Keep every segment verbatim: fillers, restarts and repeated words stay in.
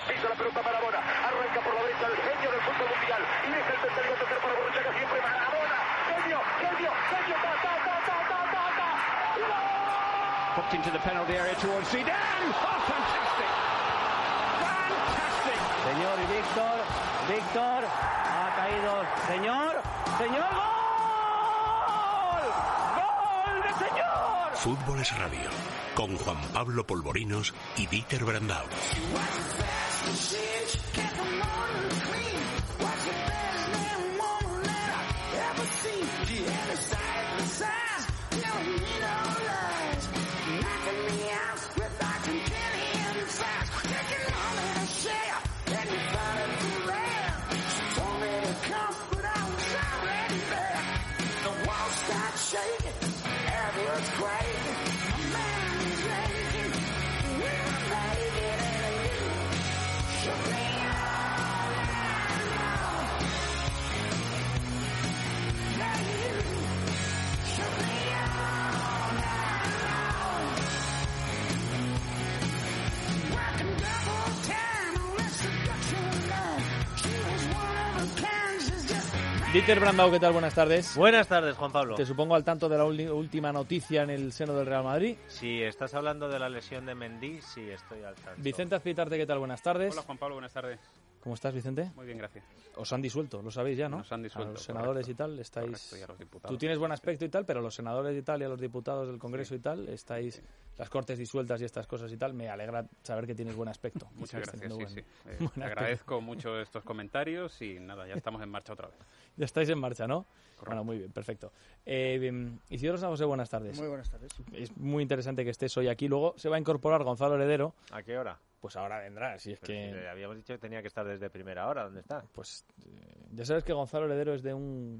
pisa la pelota Maradona, arranca por la derecha el genio del fútbol mundial, y es el tercero a tocar para Borruchaga, siempre Maradona, genio, genio, genio, ta, ta, ta, ta, ta, ta, ta. Popped into the penalty area towards Zidane. Oh, fantastic. Fantastic. Señor y Víctor, Víctor, ha caído, señor, señor, ¡gol! ¡Gol de señor! Fútbol es Radio, con Juan Pablo Polvorinos y Dieter Brandau. Dieter Brandau, ¿qué tal? Buenas tardes. Buenas tardes, Juan Pablo. Te supongo al tanto de la última noticia en el seno del Real Madrid. Si estás hablando de la lesión de Mendy, sí, estoy al tanto. Vicente Azpitarte, ¿qué tal? Buenas tardes. Hola, Juan Pablo, buenas tardes. ¿Cómo estás, Vicente? Muy bien, gracias. Os han disuelto, lo sabéis ya, ¿no? Nos han disuelto. A los senadores correcto, y tal, estáis... Correcto, y a los diputados. Tú tienes buen aspecto y tal, pero los senadores y tal, y a los diputados del Congreso sí. y tal, estáis... Sí. Las cortes disueltas y estas cosas y tal, me alegra saber que tienes buen aspecto. Muchas gracias, sí, buen, sí. Eh, te agradezco mucho estos comentarios y nada, ya estamos en marcha otra vez. Ya estáis en marcha, ¿no? Correcto. Bueno, muy bien, perfecto. Eh, bien, Isidoro San José, buenas tardes. Muy buenas tardes. Es muy interesante que estés hoy aquí. Luego se va a incorporar Gonzalo Heredero. ¿A qué hora? Pues ahora vendrá, si es Pero que... si le habíamos dicho que tenía que estar desde primera hora. ¿Dónde está? Pues eh, ya sabes que Gonzalo Heredero es de un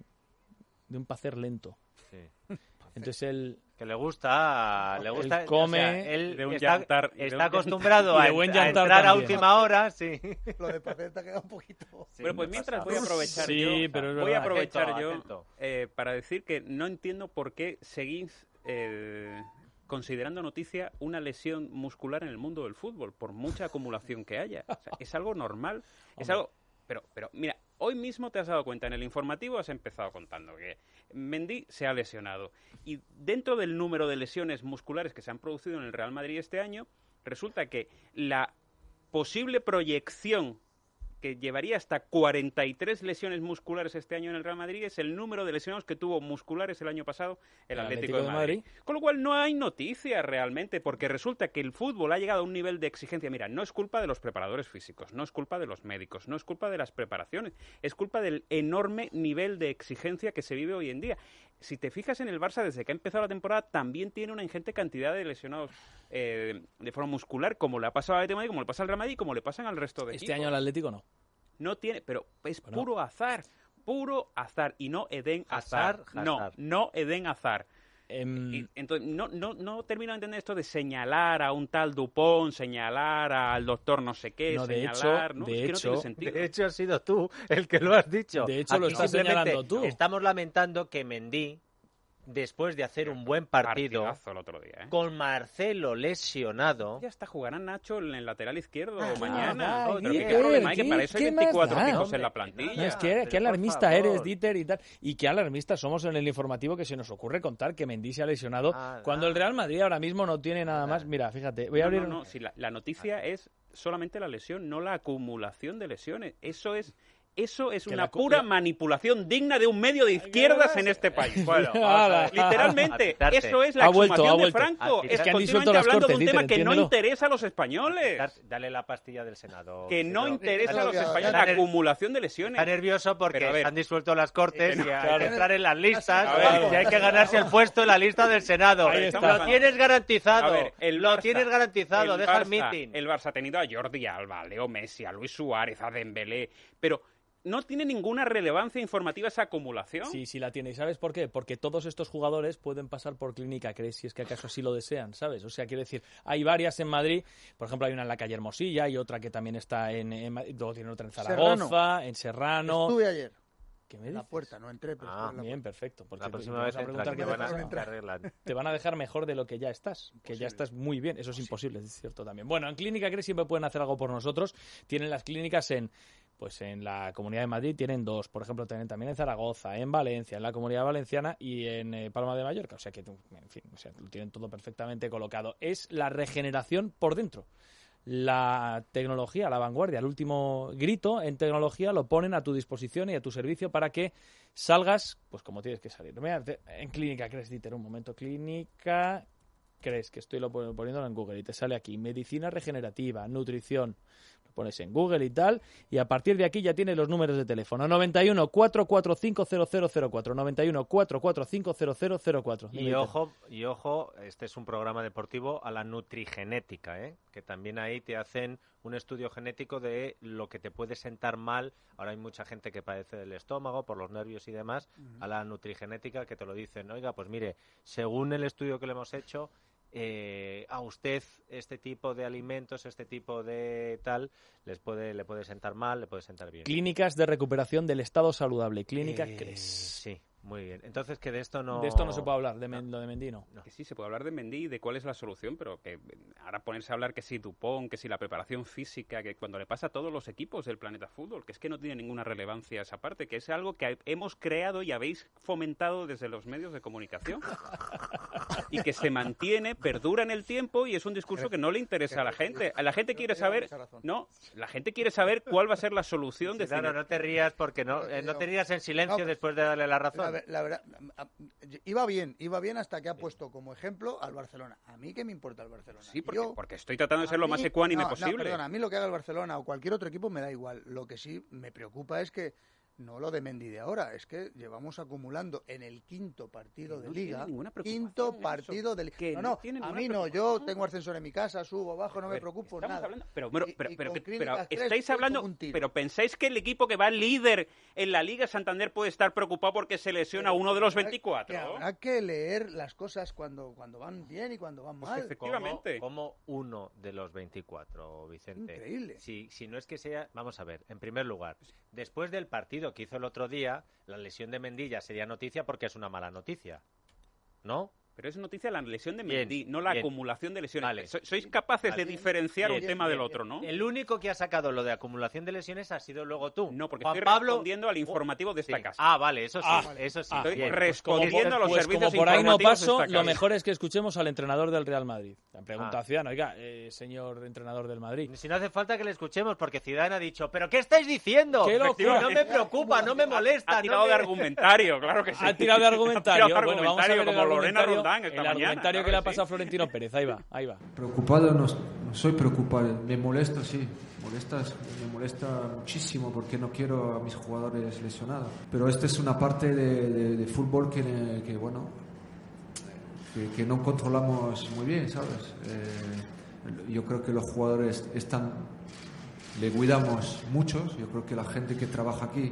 de un pacer lento. Sí. Entonces él... Que le gusta, le gusta, él come... o sea, él de un está, llantar, está de un acostumbrado a, y de buen a llantar entrar a también. última hora, sí. Lo de pacer te ha quedado un poquito... Sí, Pero pues mientras voy a aprovechar Sí, yo, pero es voy a verdad. aprovechar Atento, yo atento. eh, para decir que no entiendo por qué seguís eh, considerando noticia una lesión muscular en el mundo del fútbol, por mucha acumulación que haya. O sea, es algo normal, es algo... Pero, pero mira, hoy mismo te has dado cuenta, en el informativo has empezado contando que Mendy se ha lesionado. Y dentro del número de lesiones musculares que se han producido en el Real Madrid este año, resulta que la posible proyección que llevaría hasta cuarenta y tres lesiones musculares este año en el Real Madrid es el número de lesionados que tuvo musculares el año pasado el, el Atlético, Atlético de Madrid. Madrid. Con lo cual no hay noticias realmente, porque resulta que el fútbol ha llegado a un nivel de exigencia. Mira, no es culpa de los preparadores físicos, no es culpa de los médicos, no es culpa de las preparaciones, es culpa del enorme nivel de exigencia que se vive hoy en día. Si te fijas en el Barça, desde que ha empezado la temporada, también tiene una ingente cantidad de lesionados eh, de forma muscular, como le ha pasado al Atlético de Madrid, como le pasa al Real Madrid, como le pasan al resto de este equipos. año al Atlético no. No tiene, pero es bueno. puro azar, puro azar, y no Eden Hazard. Hazard, No, Hazard. no Eden Hazard. Um... Y, entonces, no, no, no termino de entender esto de señalar a un tal Dupont, señalar al doctor no sé qué, no, de señalar, hecho, ¿no? De es que hecho, no tiene sentido. De hecho, has sido tú el que lo has dicho. De hecho, lo Aquí estás simplemente señalando tú. Estamos lamentando que Mendy, después de hacer un buen partido, Partidazo el otro día, ¿eh? con Marcelo lesionado... Ya está, jugará Nacho en el lateral izquierdo Ah, mañana. va, Oh, pero Dieter, qué problema hay, que ¿qué- para eso hay qué más veinticuatro da? tipos Hombre, en la que plantilla. No, es que, pero qué por alarmista favor. eres, Dieter, y tal. Y qué alarmista somos en el informativo que se nos ocurre contar que Mendy se ha lesionado Ah, cuando ah. el Real Madrid ahora mismo no tiene nada más. Mira, fíjate, voy a No, abrir... no, un- no, si la, la noticia es solamente la lesión, no la acumulación de lesiones. Eso es... Eso es Que una la- pura la- manipulación digna de un medio de izquierdas en este país. Bueno, Ala. literalmente, Apitarte. eso es la Ha vuelto, exhumación ha de vuelto. Franco. Es que han continuamente disuelto las hablando de Cortes, un tema Dieter, que no entiéndelo. interesa a los españoles. Dale la pastilla del Senado. Que no Pero- interesa a los Está españoles nervioso. la acumulación de lesiones. Está nervioso porque Pero a ver. se han disuelto las Cortes Eh, no, y hay claro. que entrar en las listas A ver. y hay que ganarse el puesto en la lista del Senado. Ahí está. Lo tienes garantizado. A ver, el lo Barça- tienes garantizado. Deja el Barça- meeting. El Barça ha tenido a Jordi Alba, a Leo Messi, a Luis Suárez, a Dembélé, pero no tiene ninguna relevancia informativa esa acumulación. Sí, sí la tiene. ¿Y sabes por qué? Porque todos estos jugadores pueden pasar por Clínica Cres si es que acaso así lo desean, ¿sabes? O sea, quiero decir, hay varias en Madrid. Por ejemplo, hay una en la calle Hermosilla y otra que también está en... en Madrid, luego tiene otra en Zaragoza, Serrano. en Serrano. Estuve ayer. ¿Qué me En la dices? puerta, no entré, pero Ah, estuve en la Bien, puerta. perfecto. Porque La te- próxima te vez vamos a entra, preguntar que qué te van a, dejaron te entrar. arreglan. te van a dejar mejor de lo que ya estás, que ya estás muy bien, eso es imposible, es cierto también. Bueno, en Clínica Cres siempre pueden hacer algo por nosotros, tienen las clínicas en pues en la Comunidad de Madrid, tienen dos, por ejemplo, tienen también en Zaragoza, en Valencia, en la Comunidad Valenciana y en eh, Palma de Mallorca, o sea que, en fin, o sea, lo tienen todo perfectamente colocado. Es la regeneración por dentro. La tecnología, la vanguardia, el último grito en tecnología lo ponen a tu disposición y a tu servicio para que salgas, pues como tienes que salir. Mira, te- en Clínica Cres, Dieter, un momento. Clínica Cres, que estoy lo pon- poniéndolo en Google y te sale aquí. Medicina regenerativa, nutrición. Lo pones en Google y tal, y a partir de aquí ya tienes los números de teléfono. noventa y uno, cuatrocientos cuarenta y cinco, cero cero cero cuatro. noventa y uno, cuatrocientos cuarenta y cinco, cero cero cero cuatro. Y ojo, y ojo, este es un programa deportivo a la nutrigenética, ¿eh? Que también ahí te hacen un estudio genético de lo que te puede sentar mal. Ahora hay mucha gente que padece del estómago por los nervios y demás. Uh-huh. A la nutrigenética que te lo dicen, oiga, pues mire, según el estudio que le hemos hecho, eh, a usted este tipo de alimentos, este tipo de tal, les puede le puede sentar mal, le puede sentar bien. Clínicas de recuperación del estado saludable, Clínica eh, Cres. Sí. Muy bien. Entonces, que de esto no... De esto no se puede hablar, de men- no. lo de Mendy no. no. Que sí, se puede hablar de Mendy y de cuál es la solución, pero que ahora ponerse a hablar que si Dupont, que si la preparación física, que cuando le pasa a todos los equipos del planeta fútbol, que es que no tiene ninguna relevancia esa parte, que es algo que hemos creado y habéis fomentado desde los medios de comunicación. Y que se mantiene, perdura en el tiempo y es un discurso que no le interesa a la gente. A la gente quiere saber... No, la gente quiere saber cuál va a ser la solución de... Sí, claro, no te rías porque no, eh, no te rías en silencio no, después de darle la razón. La, la verdad, iba bien, iba bien hasta que ha puesto como ejemplo al Barcelona. A mí qué me importa el Barcelona. Sí, porque, Yo, porque estoy tratando de ser lo mí, más ecuánime no, posible. No, perdona, a mí lo que haga el Barcelona o cualquier otro equipo me da igual. Lo que sí me preocupa es que no lo de Mendy de ahora, es que llevamos acumulando en el quinto partido de no Liga, quinto partido de Liga. No, no, no a mí no, yo tengo ascensor en mi casa, subo, bajo, no me preocupo nada. Hablando, pero pero, pero, y, pero, y que, pero tres, estáis hablando, pero pensáis que el equipo que va líder en la Liga Santander puede estar preocupado porque se lesiona pero, uno de los veinticuatro. Que habrá que leer las cosas cuando cuando van bien y cuando van mal. Pues efectivamente. Como uno de los veinticuatro, Vicente. Increíble. Si, si no es que sea, vamos a ver, en primer lugar, después del partido que hizo el otro día, la lesión de Mendy ya sería noticia porque es una mala noticia, ¿no? Pero es noticia la lesión de Mendy, no la bien. acumulación de lesiones. Vale. So, sois capaces vale. de diferenciar bien, un tema bien. del otro, ¿no? El único que ha sacado lo de acumulación de lesiones ha sido luego tú. No, porque Juan estoy Pablo... respondiendo al informativo de esta sí. casa. Ah, vale, eso sí, Ah, eso sí. ah, estoy bien. respondiendo pues, a los pues servicios como por ahí no informativos de paso, esta lo casa. mejor es que escuchemos al entrenador del Real Madrid. La pregunta Ah. a Zidane, oiga, eh, señor entrenador del Madrid. Si no hace falta que le escuchemos, porque Zidane ha dicho, ¿pero qué estáis diciendo? ¡Qué locura! No me preocupa, no me molesta. Ha tirado no me... de argumentario, claro que sí. Ha tirado de argumentario. Ha tirado de Bueno, vamos a ver el como Lorena argumentario, Roldán esta el mañana, argumentario claro que le ha sí. pasado a Florentino Pérez. Ahí va, ahí va. Preocupado no, no soy preocupado, me molesta, sí, molestas, me molesta muchísimo porque no quiero a mis jugadores lesionados. Pero esta es una parte de, de, de fútbol que, que bueno, que, que no controlamos muy bien, ¿sabes? Eh, yo creo que los jugadores están, le cuidamos muchos, yo creo que la gente que trabaja aquí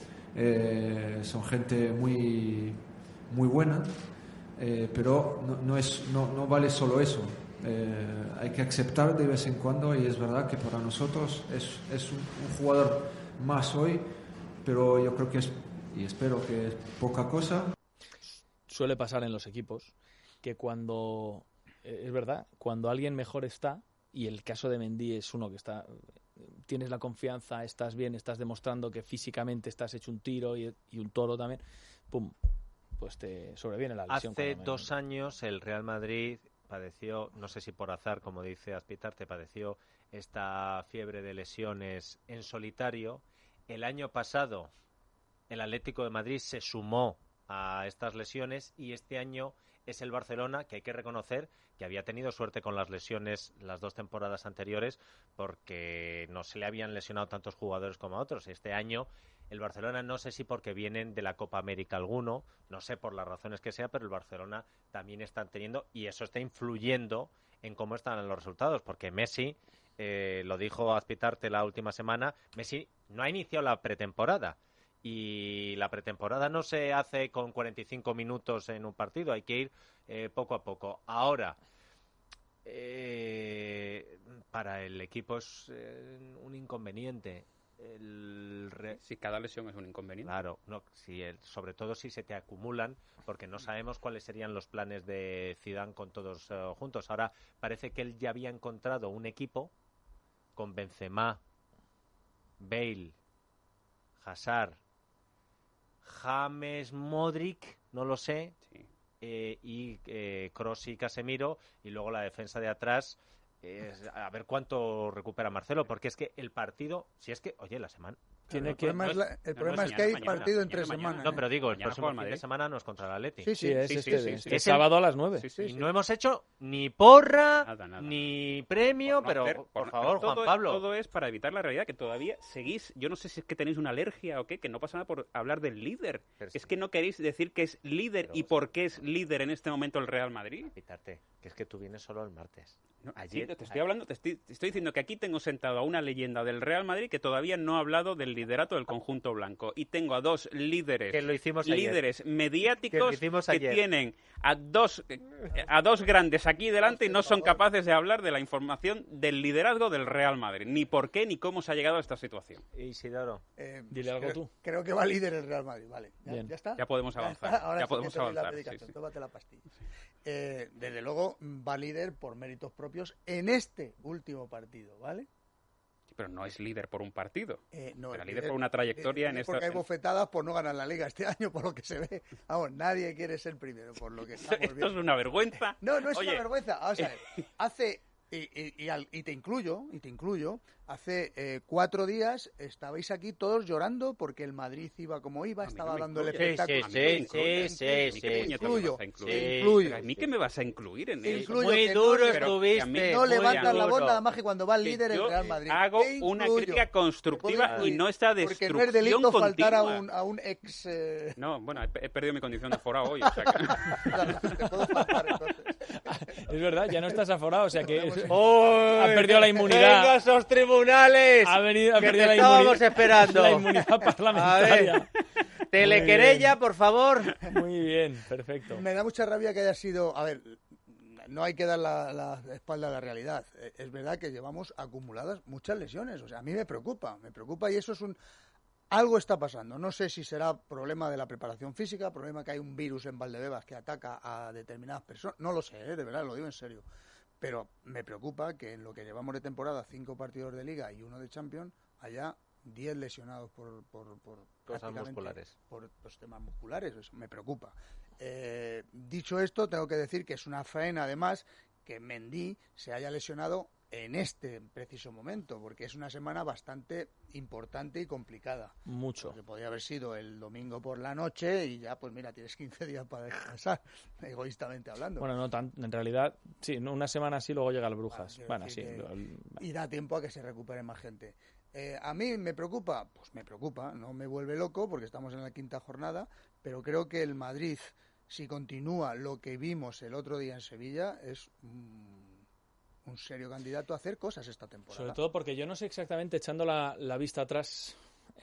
eh, son gente muy, muy buena. Eh, pero no, no, es, no, no vale solo eso. Eh, hay que aceptar de vez en cuando y es verdad que para nosotros es, es un, un jugador más hoy, pero yo creo que es, y espero que es poca cosa. Suele pasar en los equipos que cuando, eh, es verdad, cuando alguien mejor está, y el caso de Mendy es uno que está, tienes la confianza, estás bien, estás demostrando que físicamente estás hecho un tiro y, y un toro también, pum, pues te sobreviene la lesión. Hace dos años el Real Madrid padeció, no sé si por azar, como dice Azpitarte, padeció esta fiebre de lesiones en solitario. El año pasado el Atlético de Madrid se sumó a estas lesiones y este año es el Barcelona, que hay que reconocer que había tenido suerte con las lesiones las dos temporadas anteriores porque no se le habían lesionado tantos jugadores como a otros. Este año el Barcelona, no sé si porque vienen de la Copa América alguno, no sé por las razones que sea, pero el Barcelona también está teniendo, y eso está influyendo en cómo están los resultados, porque Messi, eh, lo dijo Azpitarte la última semana, Messi no ha iniciado la pretemporada, y la pretemporada no se hace con cuarenta y cinco minutos en un partido, hay que ir eh, poco a poco. Ahora, eh, para el equipo es eh, un inconveniente. El Re- Si cada lesión es un inconveniente. Claro, no, si el, sobre todo si se te acumulan, porque no sabemos cuáles serían los planes de Zidane con todos uh, juntos. Ahora parece que él ya había encontrado un equipo con Benzema, Bale, Hazard, James, Modric, no lo sé, Sí. eh, y eh, Kroos y Casemiro, y luego la defensa de atrás. Eh, a ver cuánto recupera Marcelo, porque es que el partido, si es que, oye, la semana... Tiene el que, problema no es, es- la- el no, problema no es es que hay mañana, partido en mañana, tres mañana. semanas. No, pero digo, el Mañana próximo juega el fin de Madrid. semana no es contra el Atleti. Sí, sí, Sí, es sí, este, sí, este sí, sí. sábado a las nueve. Sí, sí, Y sí. no hemos hecho ni porra, Nada, nada. ni premio, Por no pero hacer- por, por no- favor, todo, Juan Pablo. Todo es para evitar la realidad, que todavía seguís. Yo no sé si es que tenéis una alergia o qué, que no pasa nada por hablar del líder. Pero Es sí. que no queréis decir que es líder Pero y sí. por qué es líder en este momento el Real Madrid. Pitarte, que es que tú vienes solo el martes. No, Ayer- sí, te estoy hablando, te estoy, te estoy diciendo que aquí tengo sentado a una leyenda del Real Madrid que todavía no ha hablado del liderato del conjunto blanco. Y tengo a dos líderes, Que lo hicimos ayer. líderes Que mediáticos lo que, hicimos ayer. tienen a dos, a dos grandes aquí delante y no son capaces de hablar de la información del liderazgo del Real Madrid. Ni por qué ni cómo se ha llegado a esta situación. Isidoro. Eh, Dile algo creo, tú. Creo que va líder el Real Madrid, vale. ¿Ya, Bien. ya está? Ya podemos avanzar, está, ahora ya sí que podemos te doy la avanzar, sí, medicación, sí. tómate la pastilla. Eh, desde luego va líder por méritos propios en este último partido, ¿vale? Pero no es líder por un partido. Eh, no, Era el líder por una trayectoria en esta- Porque hay bofetadas por no ganar la liga este año, por lo que se ve. Vamos, nadie quiere ser primero, por lo que estamos Esto viendo. es una vergüenza. No, no es Oye, una vergüenza. Vamos a ver, hace, y, y- y al- y te incluyo, y te incluyo, hace eh, cuatro días estabais aquí todos llorando porque el Madrid iba como iba, A mí estaba no me dando el incluye. espectáculo. Sí, A mí sí, me incluye. sí, ¿A mí sí, qué sí. puñetas me Incluyo, vas a incluir? te Sí. incluyo. Pero ¿a mí qué me vas a incluir en Te eso? incluyo. Muy que duro no- pero estuviste. a mí No muy levantan la voz duro. nada más que cuando va el Que líder el yo Real Madrid. hago Te una incluyo. crítica Te puedo constructiva y incluir, no esta porque destrucción no es delito faltar a continua. un, a un ex... eh, No, bueno, he, he perdido mi condición de forado hoy, o sea que... claro, te puedo faltar entonces. Es verdad, ya no estás aforado, o sea que Podemos- ¡Uy! ha perdido la inmunidad. ¡Venga esos tribunales! Ha venido, ha que perdido te la estábamos inmunidad, esperando. la inmunidad parlamentaria. Telequerella, por favor. Muy bien, perfecto. Me da mucha rabia que haya sido... A ver, no hay que dar la, la espalda a la realidad. Eh, Es verdad que llevamos acumuladas muchas lesiones. O sea, a mí me preocupa, me preocupa y eso es un... Algo está pasando. No sé si será problema de la preparación física, problema que hay un virus en Valdebebas que ataca a determinadas personas. No lo sé, ¿eh? De verdad, lo digo en serio. Pero me preocupa que en lo que llevamos de temporada, cinco partidos de Liga y uno de Champions, haya diez lesionados por, por, por Cosas prácticamente musculares. por los temas musculares. Eso me preocupa. Eh, dicho esto, tengo que decir que es una faena, además, que Mendy se haya lesionado en este preciso momento, porque es una semana bastante importante y complicada. Mucho. Porque podría haber sido el domingo por la noche y ya, pues mira, tienes quince días para descansar, egoístamente hablando. Bueno, no tan, en realidad, sí, no, una semana así, luego llega el Brujas. quiero Bueno, decir sí. que- lo- y da tiempo a que se recupere más gente. Eh, ¿A mí me preocupa? Pues me preocupa, no me vuelve loco porque estamos en la quinta jornada, pero creo que el Madrid, si continúa lo que vimos el otro día en Sevilla, es un, un serio candidato a hacer cosas esta temporada. Sobre todo porque yo no sé exactamente, echando la, la vista atrás,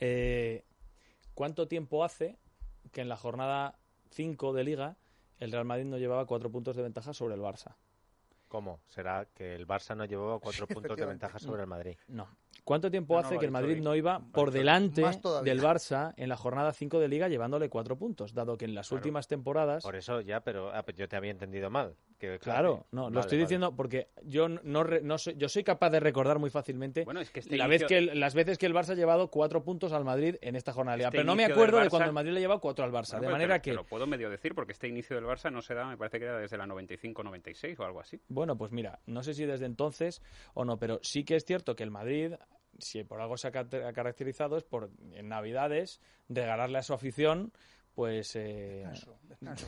eh, cuánto tiempo hace que en la jornada cinco de Liga el Real Madrid no llevaba cuatro puntos de ventaja sobre el Barça. ¿Cómo? ¿Será que el Barça no llevaba cuatro Sí, puntos de efectivamente. ventaja sobre el Madrid? No. ¿Cuánto tiempo No, no, hace lo que ha el dicho Madrid bien. no iba Lo ha por dicho delante Más todavía. del Barça en la jornada cinco de Liga llevándole cuatro puntos? Dado que en las Claro. últimas temporadas... Por eso ya, pero ah, pero yo te había entendido mal. Que, Claro, no, lo Vale, estoy vale. diciendo porque yo no, re- no soy, yo soy capaz de recordar muy fácilmente Bueno, es que este la inicio- vez que el- las veces que el Barça ha llevado cuatro puntos al Madrid en esta jornada de Liga. Este Pero no me inicio acuerdo del de cuando Barça- el Madrid le ha llevado cuatro al Barça. Bueno, de pero manera te, que, te lo puedo medio decir porque este inicio del Barça no se da, me parece que era desde la noventa y cinco noventa y seis o algo así. bueno, pues mira, no sé si desde entonces o no, pero sí que es cierto que el Madrid, si por algo se ha ca- ha caracterizado, es por en Navidades regalarle a su afición, pues eh, Descanso, descanso.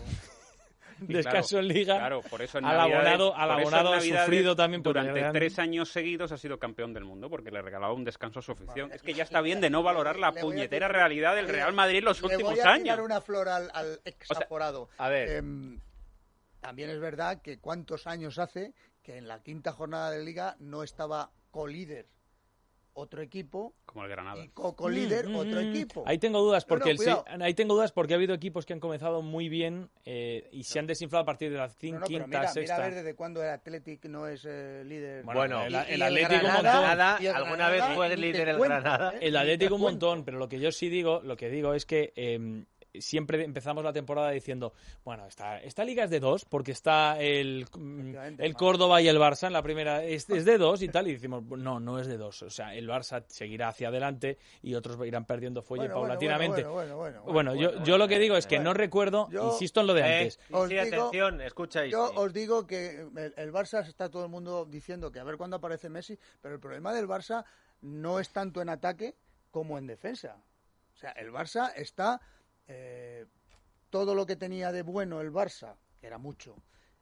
Y descanso claro, en Liga. Claro, por eso en al Navidades- abonado, al por eso en abonado Navidades, sufrido también por durante el- tres años seguidos ha sido campeón del mundo porque le regalaba un descanso a su afición. Vale. Es que ya está bien de no valorar la Le voy a puñetera decir- realidad del le- Real Madrid en los Le últimos voy a años. tirar una flor al, al exaforado. a ver. Em, también es verdad que cuántos años hace que en la quinta jornada de Liga no estaba colíder otro equipo. Como el Granada. Y co-líder Mm, mm, otro mm. equipo. Ahí tengo dudas porque No, no, el se- cuidado. ahí tengo dudas porque ha habido equipos que han comenzado muy bien eh, y se han desinflado a partir de la cin- No, no, pero quinta, mira, mira sexta. a ver desde cuándo el Athletic no es eh, líder. Bueno, el, Y- el y Atlético un Granada- montón. Granada, y el alguna Granada, vez fue ni te líder el cuento, Granada. ¿eh? El Ni Atlético te un cuento. montón, pero lo que yo sí digo, lo que digo es que eh, siempre empezamos la temporada diciendo, bueno, esta, esta liga es de dos, porque está el, Efectivamente, el más. Córdoba y el Barça en la primera, es, es de dos y tal, y decimos, no, no es de dos. O sea, el Barça seguirá hacia adelante y otros irán perdiendo fuelle Bueno, bueno, paulatinamente. bueno, bueno, bueno, bueno, Bueno, yo, bueno, yo lo que bueno, digo es que bueno. no recuerdo, Yo- insisto en lo de Eh, antes. sí, Os sí, digo- atención, escucha, Yo Isi. os digo que el, el Barça está todo el mundo diciendo que a ver cuándo aparece Messi, pero el problema del Barça no es tanto en ataque como en defensa. O sea, el Barça está... eh, todo lo que tenía de bueno el Barça, que era mucho,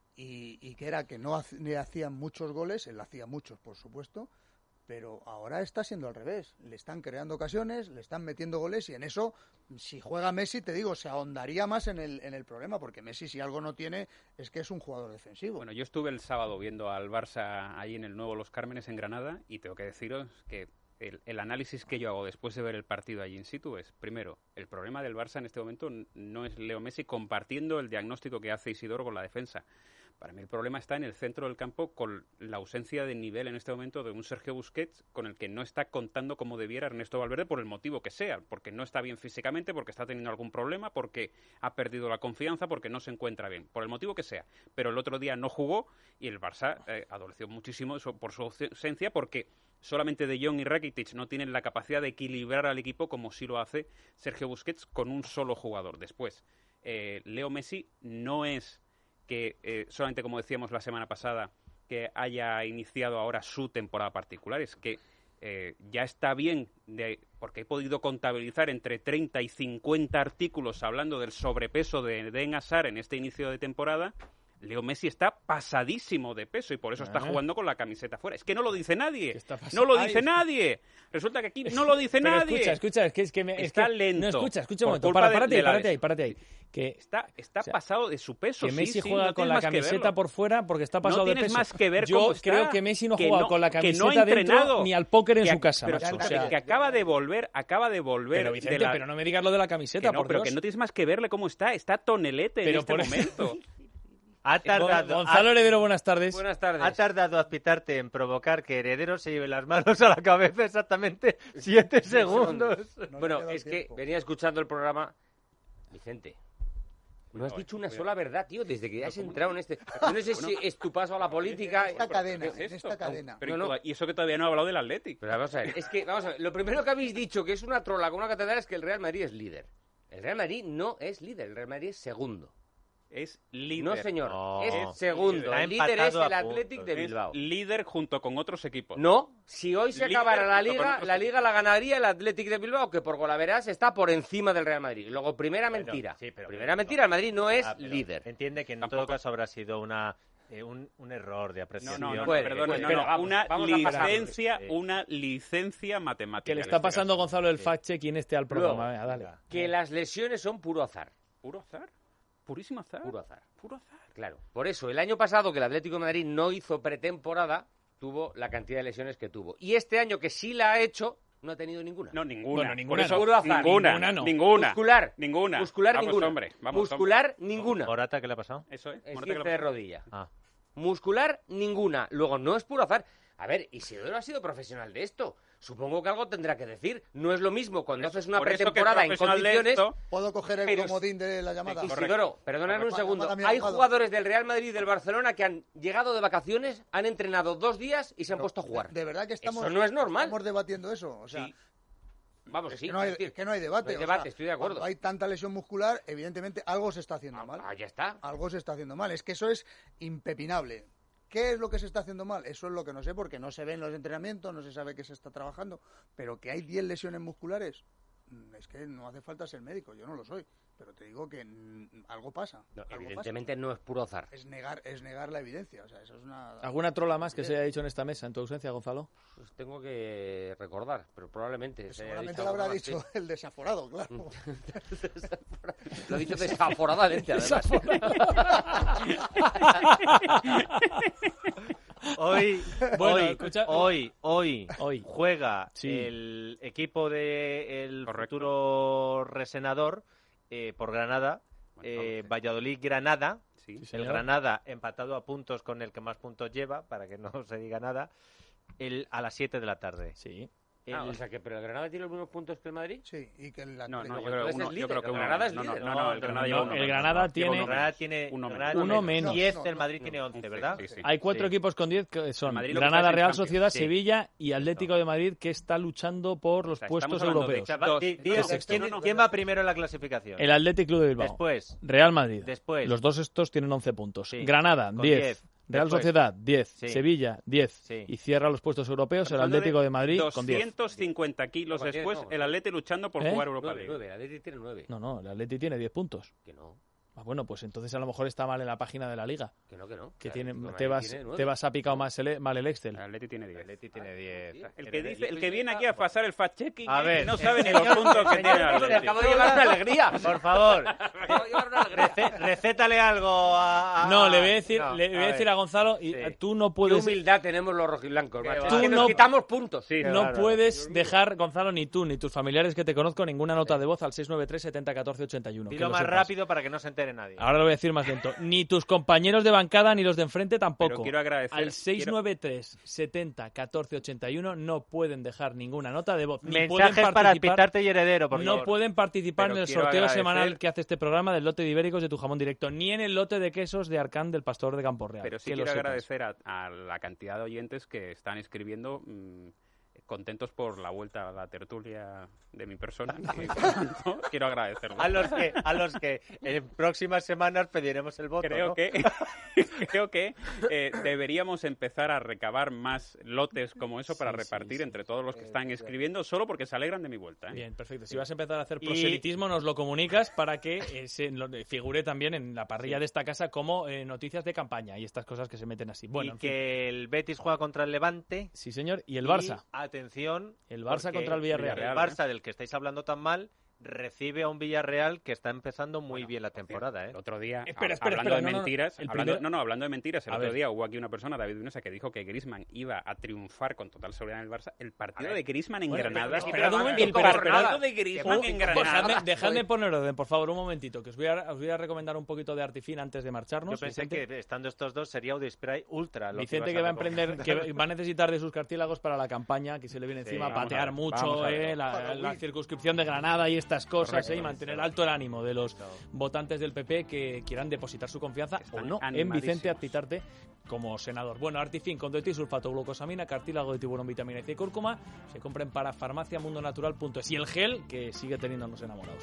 y, y que era que no hac- le hacían muchos goles, él hacía muchos, por supuesto, pero ahora está siendo al revés. Le están creando ocasiones, le están metiendo goles y en eso, si juega Messi, te digo, se ahondaría más en el, en el problema, porque Messi si algo no tiene es que es un jugador defensivo. Bueno, yo estuve el sábado viendo al Barça ahí en el nuevo Los Cármenes en Granada y tengo que deciros que el, el análisis que yo hago después de ver el partido allí in situ es, primero, el problema del Barça en este momento n- no es Leo Messi compartiendo el diagnóstico que hace Isidoro con la defensa. Para mí el problema está en el centro del campo con la ausencia de nivel en este momento de un Sergio Busquets con el que no está contando como debiera Ernesto Valverde por el motivo que sea, porque no está bien físicamente, porque está teniendo algún problema, porque ha perdido la confianza, porque no se encuentra bien, por el motivo que sea. Pero el otro día no jugó y el Barça eh, adoleció muchísimo eso por su ausencia porque solamente De Jong y Rakitic no tienen la capacidad de equilibrar al equipo como sí lo hace Sergio Busquets con un solo jugador. Después, eh, Leo Messi no es que eh, solamente, como decíamos la semana pasada, que haya iniciado ahora su temporada particular, es que eh, ya está bien, de, porque he podido contabilizar entre treinta y cincuenta artículos hablando del sobrepeso de Eden Hazard en este inicio de temporada. Leo Messi está pasadísimo de peso y por eso está Ah. jugando con la camiseta fuera. Es que no lo dice nadie. Que está pas- No lo dice Ay. nadie. Resulta que aquí no lo dice Pero nadie. escucha, escucha, es que, es que me, es Está que- lento. No, escucha, escucha un Por momento. culpa Para, de- párate de ahí, la párate ahí, des- párate ahí. Que, Está, está O sea, pasado de su peso. que sí, Messi sí, juega no con tienes la más que camiseta verlo. por fuera porque está pasado No de tienes peso. más que ver Yo cómo está, creo que Messi no que juega no- con la que no ha camiseta dentro entrenado, ni al póker en que su a- casa. Pero, macho, o escucha, sea, que acaba de volver, acaba de volver. pero de Vicente, la- pero no me digas lo de la camiseta, que no, por pero Dios. que no tienes más que verle cómo está. Está tonelete Pero en este por- momento. Ha tardado, Gonzalo ha- Heredero, buenas tardes. Buenas tardes. ha tardado a pitarte en provocar que Heredero se lleve las manos a la cabeza exactamente siete segundos. No le ha Bueno, quedado es que tiempo. venía escuchando el programa. Vicente, no has Cuidado, dicho una cuidado. sola verdad, tío, desde que has entrado en este... Yo no sé si es tu paso a la política... esta cadena, ¿qué es en esto? esta cadena. Pero No, no. y eso que todavía no he hablado del Athletic. Pero vamos a ver, es que, vamos a ver, lo primero que habéis dicho, que es una trola con una catedral, es que el Real Madrid es líder. El Real Madrid no es líder, el Real Madrid es segundo. Es líder. No, señor, No. es segundo. Está El líder es empatado el a Athletic puntos. de Es Bilbao. líder junto con otros equipos. No, si hoy se Líder acabara la junto con liga, otros la equipos. liga la ganaría el Athletic de Bilbao, que por golaveras está por encima del Real Madrid. Y luego, primera Bueno, mentira. sí, pero- primera mentira, el Madrid no es Ah, pero líder. Entiende que en Tampoco- todo caso habrá sido una eh, un, un error de No, apreciación. no, no, Puede, perdona, puede. no, Espera, no, vamos, una vamos a pasar. licencia, Sí. una licencia matemática. Que le en está este pasando caso. Gonzalo el Sí. fact-checking este al programa. Venga, dale. Que las lesiones son puro azar. ¿Puro azar? ¿Purísimo azar? Puro azar. Puro azar. Claro. Por eso, el año pasado que el Atlético de Madrid no hizo pretemporada, tuvo la cantidad de lesiones que tuvo. Y este año que sí la ha hecho, no ha tenido ninguna. No, ninguna. Bueno, Por ninguna eso, no. Puro azar. Ninguna, Ninguna no. ninguna. Muscular. Ninguna. Muscular Vamos, ninguna. hombre, vamos, Muscular ninguna. ¿Morata qué le ha pasado? Eso es. Es Morata que de lo- rodilla. Ah. Muscular ninguna. Luego, no es puro azar. A ver, Isidoro ha sido profesional de esto. Supongo que algo tendrá que decir. No es lo mismo cuando haces una Por eso que pretemporada en profesional de condiciones... esto- ¿Puedo coger el Pero- comodín de la llamada? Isidoro, perdóname un Correcto. segundo. Llamada a mi Hay abogado. jugadores del Real Madrid y del Barcelona que han llegado de vacaciones, han entrenado dos días y se han Pero, puesto a jugar. De, de verdad que estamos, Eso no es normal. estamos debatiendo eso. O sea, Sí. Vamos, es, sí. que no hay, es decir, es que no hay debate. no hay o debate, sea, estoy de acuerdo. Cuando hay tanta lesión muscular, evidentemente algo se está haciendo mal. Ah, ya está. Algo se está haciendo mal. Es que eso es impepinable. ¿Qué es lo que se está haciendo mal? Eso es lo que no sé, porque no se ve en los entrenamientos, no se sabe qué se está trabajando. Pero que hay diez lesiones musculares, mm, es que no hace falta ser médico, yo no lo soy. Pero te digo que mm, algo pasa. No, algo evidentemente no es puro azar. pasa. Es negar, es negar la evidencia. O sea, eso es una... ¿Alguna trola más que se haya dicho en esta mesa en tu ausencia, Gonzalo? Pues tengo que recordar, pero probablemente... se haya Seguramente dicho lo habrá algo dicho así. el desaforado, claro. Lo he dicho desaforadamente, además. Hoy, Bueno, hoy, escucha- hoy, hoy, Hoy. juega Sí. el equipo de el Correcto. futuro resenador eh, por Granada, eh, Entonces. Valladolid-Granada. Sí. El señor. Granada empatado a puntos con el que más puntos lleva, para que no se diga nada, el, a las siete de la tarde. Sí. Ah, El- o sea que, pero el Granada tiene los mismos puntos que el Madrid. Sí, y que la No, no, yo Entonces creo, es uno, líder, yo creo que el uno. Granada es no, no, líder. no, no, el No, Granada no, lleva uno el menos. Granada Lleva tiene- uno el Granada menos. tiene, Uno Granada menos. Uno tiene menos. diez, No, el no, Madrid no. tiene once, once, ¿verdad? sí, sí. Hay cuatro Sí. equipos con diez que son Madrid lo que Granada, está es Real campeón. Sociedad, Sí. Sevilla y Atlético de Madrid, que está luchando por los O sea, puestos estamos hablando de- O europeos. sea, va- Dos. di- di- Dos. ¿quién, No, no, quién va primero en la clasificación? El Athletic Club de Bilbao. Después, Real Madrid. Después. Los dos estos tienen once puntos. Sí. Granada, Con diez. diez. Real Después. Sociedad, diez. Sí. Sevilla, diez. Sí. Y cierra los puestos europeos el Estamos hablando Atlético de Madrid con diez. doscientos cincuenta kilos No, después, no. el Atleti luchando por ¿Eh? jugar Europa Nueve, League. nueve. El Atleti tiene nueve. No, no, el Atleti tiene diez puntos. Que no, Ah, bueno, pues entonces a lo mejor está mal en la página de la Liga. que no, que no. Que El tiene, Atlético de te, Madrid vas, tiene nueve. te vas a picado más el, mal el Excel. El Atleti tiene diez. Atleti tiene diez. El que, dice, el que viene aquí a pasar el fact-checking A eh, ver, no el sabe ni los señor- puntos que el tiene el señor- Atleti. Acabo de llevar una alegría. Por favor, Acabo de llevar una alegría. rece- recétale algo a... a- No, le voy a decir, No, le voy a ver. decir a Gonzalo, y Sí. eh, tú no Qué puedes, humildad tenemos los rojiblancos, Qué macho. va. Es que Tú nos no- quitamos puntos. Sí, no claro. puedes dejar, Gonzalo, ni tú, ni tus familiares que te conozco, ninguna nota de voz al seis nueve tres, setenta, catorce, ochenta y uno. que Dilo lo más sepas. rápido para que no se entere nadie. Ahora lo voy a decir más lento. Ni tus compañeros de bancada ni los de enfrente tampoco. Pero quiero agradecer- Al seis nueve tres, setenta, catorce, ochenta y uno no pueden dejar ninguna nota de voz. Ni pueden Mensajes para participar, pitarte y heredero, por no favor. pueden participar Pero en el quiero sorteo agradecer- semanal que hace este programa del lote de ibéricos de tu jamón directo, ni en el lote de quesos de Arcán del Pastor de Campo Real. Pero sí que lo quiero sepas. agradecer a, a la cantidad de oyentes que están escribiendo mm, contentos por la vuelta a la tertulia de mi persona. que, ¿no? Quiero agradecerlo. A los que, a los que en próximas semanas pediremos el voto, Creo ¿no? que, creo que eh, deberíamos empezar a recabar más lotes como eso para Sí, sí, repartir sí. entre todos los que están escribiendo solo porque se alegran de mi vuelta. ¿eh? Bien, perfecto. Si vas a empezar a hacer Y- proselitismo, nos lo comunicas para que eh, se lo- figure también en la parrilla de esta casa como eh, noticias de campaña y estas cosas que se meten así. Bueno, y en fin. que el Betis juega contra el Levante. Sí, señor. Y el Y, Barça. atención. El Barça porque contra el Villarreal. Villarreal, El Barça, del que estáis hablando tan mal, recibe a un Villarreal que está empezando muy bien la temporada, ¿eh? El otro día, Espera, hab- espera, hablando espera, de no, no, mentiras, el hablando, primer- no, no, hablando de mentiras, el A otro ver. día hubo aquí una persona, David Vinosa, que dijo que Griezmann iba a triunfar con total seguridad en el Barça. El partido de Griezmann en Bueno, Granada. esperad un momento, el pero partido esperad- de Griezmann en Dejadme, Granada. dejadme poner orden, por favor, un momentito, que os voy a, os voy a recomendar un poquito de Artifin antes de marcharnos. Yo pensé Vicente. que estando estos dos sería Audi Spray Ultra. Lo Vicente ibas que va a recomendar. emprender, que va a necesitar de sus cartílagos para la campaña, que se le viene Sí, encima, vamos a patear ver, mucho, vamos a ver. eh, la, la circunscripción de Granada y estas cosas, Correcto. eh, y mantener alto el ánimo de los votantes del P P que quieran depositar su confianza Están o no en animadísimos. Vicente Azpitarte como senador. Bueno, Artifin, condroitin, sulfato, glucosamina, cartílago de tiburón, vitamina C y cúrcuma, se compren para farmaciamundonatural punto es. Y el gel, que sigue teniéndonos enamorados.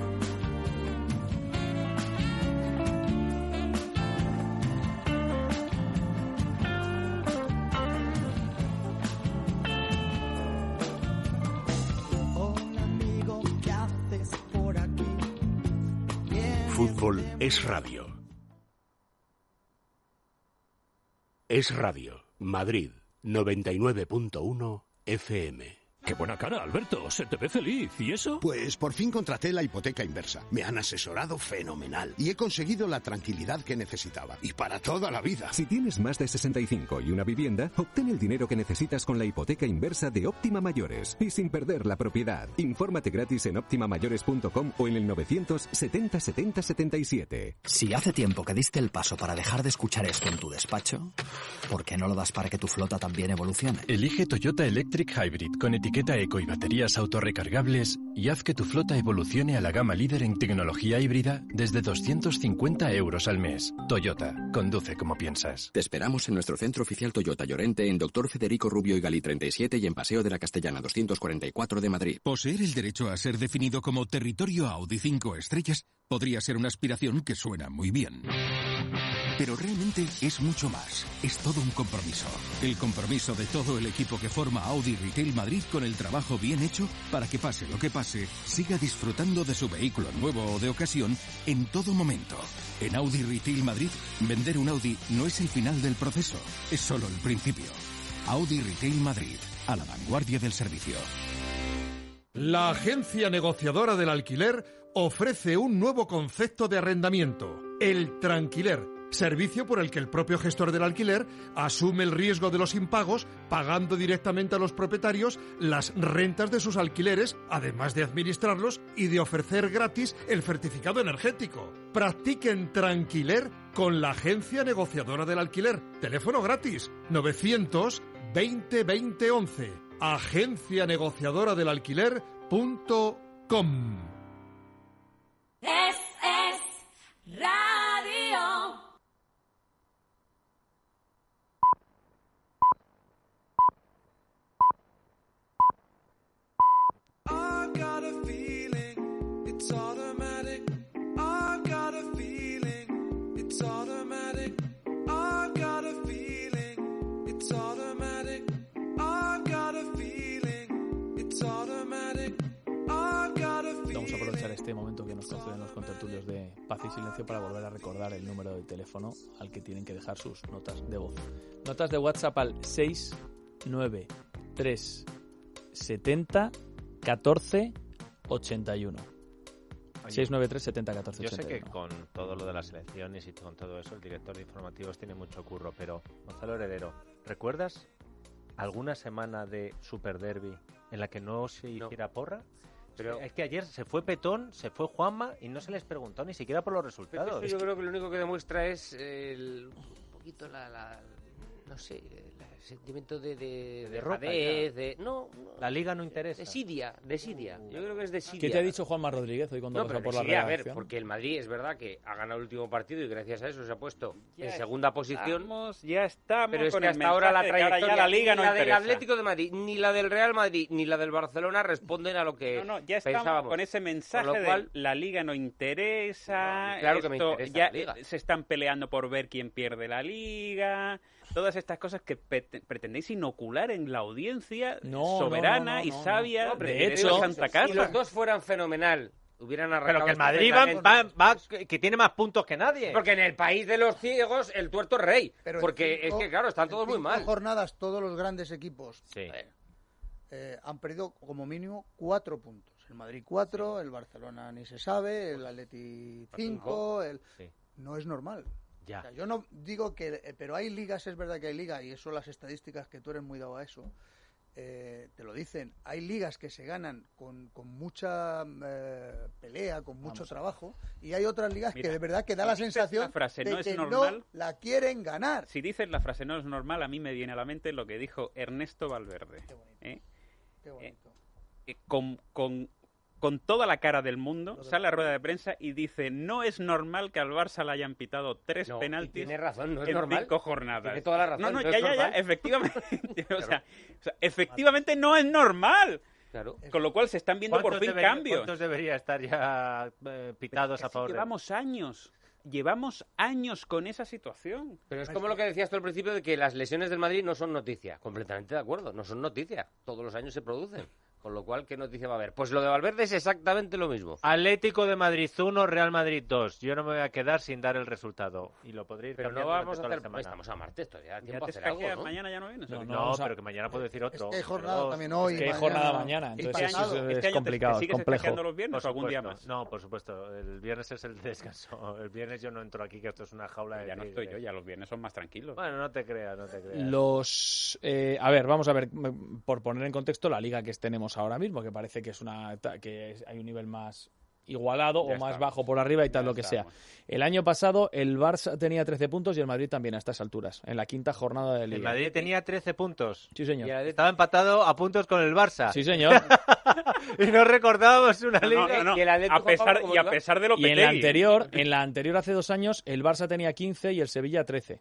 Hola amigo, ¿qué haces por aquí? ¿Vienes Fútbol de es radio. Es radio. Madrid noventa y nueve punto uno F M. Qué buena cara, Alberto. Se te ve feliz. ¿Y eso? Pues por fin contraté la hipoteca inversa. Me han asesorado fenomenal y he conseguido la tranquilidad que necesitaba. Y para toda la vida. Si tienes más de sesenta y cinco y una vivienda, obtén el dinero que necesitas con la hipoteca inversa de Óptima Mayores y sin perder la propiedad. Infórmate gratis en óptima mayores punto com o en el novecientos setenta setenta setenta y siete. Si hace tiempo que diste el paso para dejar de escuchar esto en tu despacho, ¿por qué no lo das para que tu flota también evolucione? Elige Toyota Electric Hybrid con etiqueta eco y baterías autorrecargables y haz que tu flota evolucione a la gama líder en tecnología híbrida desde doscientos cincuenta euros al mes. Toyota, conduce como piensas. Te esperamos en nuestro centro oficial Toyota Llorente en Doctor Federico Rubio y Galí treinta y siete y en Paseo de la Castellana doscientos cuarenta y cuatro de Madrid. Poseer el derecho a ser definido como territorio Audi cinco estrellas podría ser una aspiración que suena muy bien. Pero realmente es mucho más. Es todo un compromiso. El compromiso de todo el equipo que forma Audi Retail Madrid con el trabajo bien hecho para que pase lo que pase, siga disfrutando de su vehículo nuevo o de ocasión en todo momento. En Audi Retail Madrid, vender un Audi no es el final del proceso, es solo el principio. Audi Retail Madrid, a la vanguardia del servicio. La agencia negociadora del alquiler ofrece un nuevo concepto de arrendamiento, el tranquiler. servicio por el que el propio gestor del alquiler asume el riesgo de los impagos, pagando directamente a los propietarios las rentas de sus alquileres, además de administrarlos y de ofrecer gratis el certificado energético. Practiquen Tranquiler con la agencia negociadora del alquiler. Teléfono gratis novecientos veinte veinte once. agencia negociadora del alquiler punto com. Es, es radio. I've got a feeling it's automatic. I've got a feeling it's automatic. I've got a feeling it's automatic. I've got a feeling it's automatic. I've got a feeling. Vamos a aprovechar este momento que nos conceden los contertulios de Paz y Silencio para volver a recordar el número de teléfono al que tienen que dejar sus notas de voz. Notas de WhatsApp al seis nueve tres setenta catorce ochenta y uno. seis nueve tres setenta catorce ochenta y uno. Yo sé que con todo lo de las elecciones y con todo eso el director de informativos tiene mucho curro, pero Gonzalo Heredero, ¿recuerdas alguna semana de Super Derby en la que no se hiciera no. porra? Pero es que ayer se fue Petón, se fue Juanma y no se les preguntó ni siquiera por los resultados. Yo creo que lo único que demuestra es el, un poquito la, la no sé, el sentimiento de, de, de derrota, dejadez, de no, no, la liga no interesa. Desidia, desidia. Yo creo que es desidia. ¿Qué te ha dicho Juanma Rodríguez hoy cuando no, pasó pero por la desidia, redacción? A ver, porque el Madrid es verdad que ha ganado el último partido y gracias a eso se ha puesto ya en segunda posición. Estamos, ya estamos. Pero es con que el hasta ahora la mensaje de que ahora trayectoria ya la liga no ni la del interesa. Atlético de Madrid, ni la del Real Madrid, ni la del Barcelona responden a lo que No, no, ya estamos pensábamos. con ese mensaje Con lo cual, de la liga no interesa. No, claro que esto, me interesa ya la liga. se están peleando por ver quién pierde la liga. Todas estas cosas que pet- pretendéis inocular en la audiencia No, soberana no, no, no, y no, sabia no, de, de de hecho, la Santa Casa. si los dos fueran fenomenal, hubieran arrancado Pero que el Madrid va, va, va, que tiene más puntos que nadie. Porque en el país de los ciegos el tuerto es rey. Pero porque cinco, es que, claro, están todos muy mal. En jornadas todos los grandes equipos sí. eh, han perdido como mínimo cuatro puntos. El Madrid cuatro, sí. El Barcelona ni se sabe, el Atleti cinco. El... Sí. No es normal. Ya. O sea, yo no digo que... Eh, pero hay ligas, es verdad que hay ligas, y eso las estadísticas, que tú eres muy dado a eso, eh, te lo dicen. Hay ligas que se ganan con, con mucha eh, pelea, con mucho Vamos. trabajo, y hay otras ligas Mira, que de verdad que da la sensación la frase, de no que normal, no la quieren ganar. Si dices la frase no es normal, a mí me viene a la mente lo que dijo Ernesto Valverde. Qué bonito. ¿Eh? Qué bonito. Eh, eh, con... con con toda la cara del mundo, sale a rueda de prensa y dice, no es normal que al Barça le hayan pitado tres no, penaltis tiene razón, no es en normal. cinco jornadas. Tiene toda la razón. No, no, no ya, es ya, normal. ya, efectivamente. o, sea, o sea, efectivamente no es normal. Claro. Con lo cual se están viendo por fin debería, cambios. ¿Cuántos debería estar ya eh, pitados a favor? Llevamos años. Llevamos años con esa situación. Pero es como lo que decías tú al principio de que las lesiones del Madrid no son noticia. Completamente de acuerdo, no son noticia. Todos los años se producen. Con lo cual, ¿qué noticia va a haber? Pues lo de Valverde es exactamente lo mismo. Atlético de Madrid uno, Real Madrid dos. Yo no me voy a quedar sin dar el resultado. Y lo podré ir Pero cambiando no vamos a toda hacer... la semana. Estamos a martes todavía. Ya Tiempo te a hacer algo, ¿no? Mañana ya no vienes. No, ¿o qué? no, no pero que mañana puedo decir otro. Es que hay jornada pero... también hoy. Es que hay mañana. jornada mañana. Entonces este eso año, es este complicado, año te, te es complejo. sigues los viernes o algún día más? No, por supuesto. El viernes es el de descanso. El viernes yo no entro aquí, que esto es una jaula de... Ya no estoy yo, ya los viernes son más tranquilos. Bueno, no te creas, no te creas. Los... Eh, a ver, vamos a ver, por poner en contexto la liga que tenemos ahora mismo, que parece que es una... que hay un nivel más igualado Ya o más estamos. bajo por arriba y tal, Ya lo que estamos. sea. El año pasado el Barça tenía trece puntos y el Madrid también a estas alturas, en la quinta jornada de El liga. Madrid tenía trece puntos. Sí, señor. Y estaba empatado a puntos con el Barça. Sí, señor. Y no recordábamos una No, liga. no, no. Y el Atlético A pesar, ¿cómo y a iba? pesar de lo Y en la Lopetegui. anterior, en la anterior hace dos años, el Barça tenía quince y el Sevilla trece.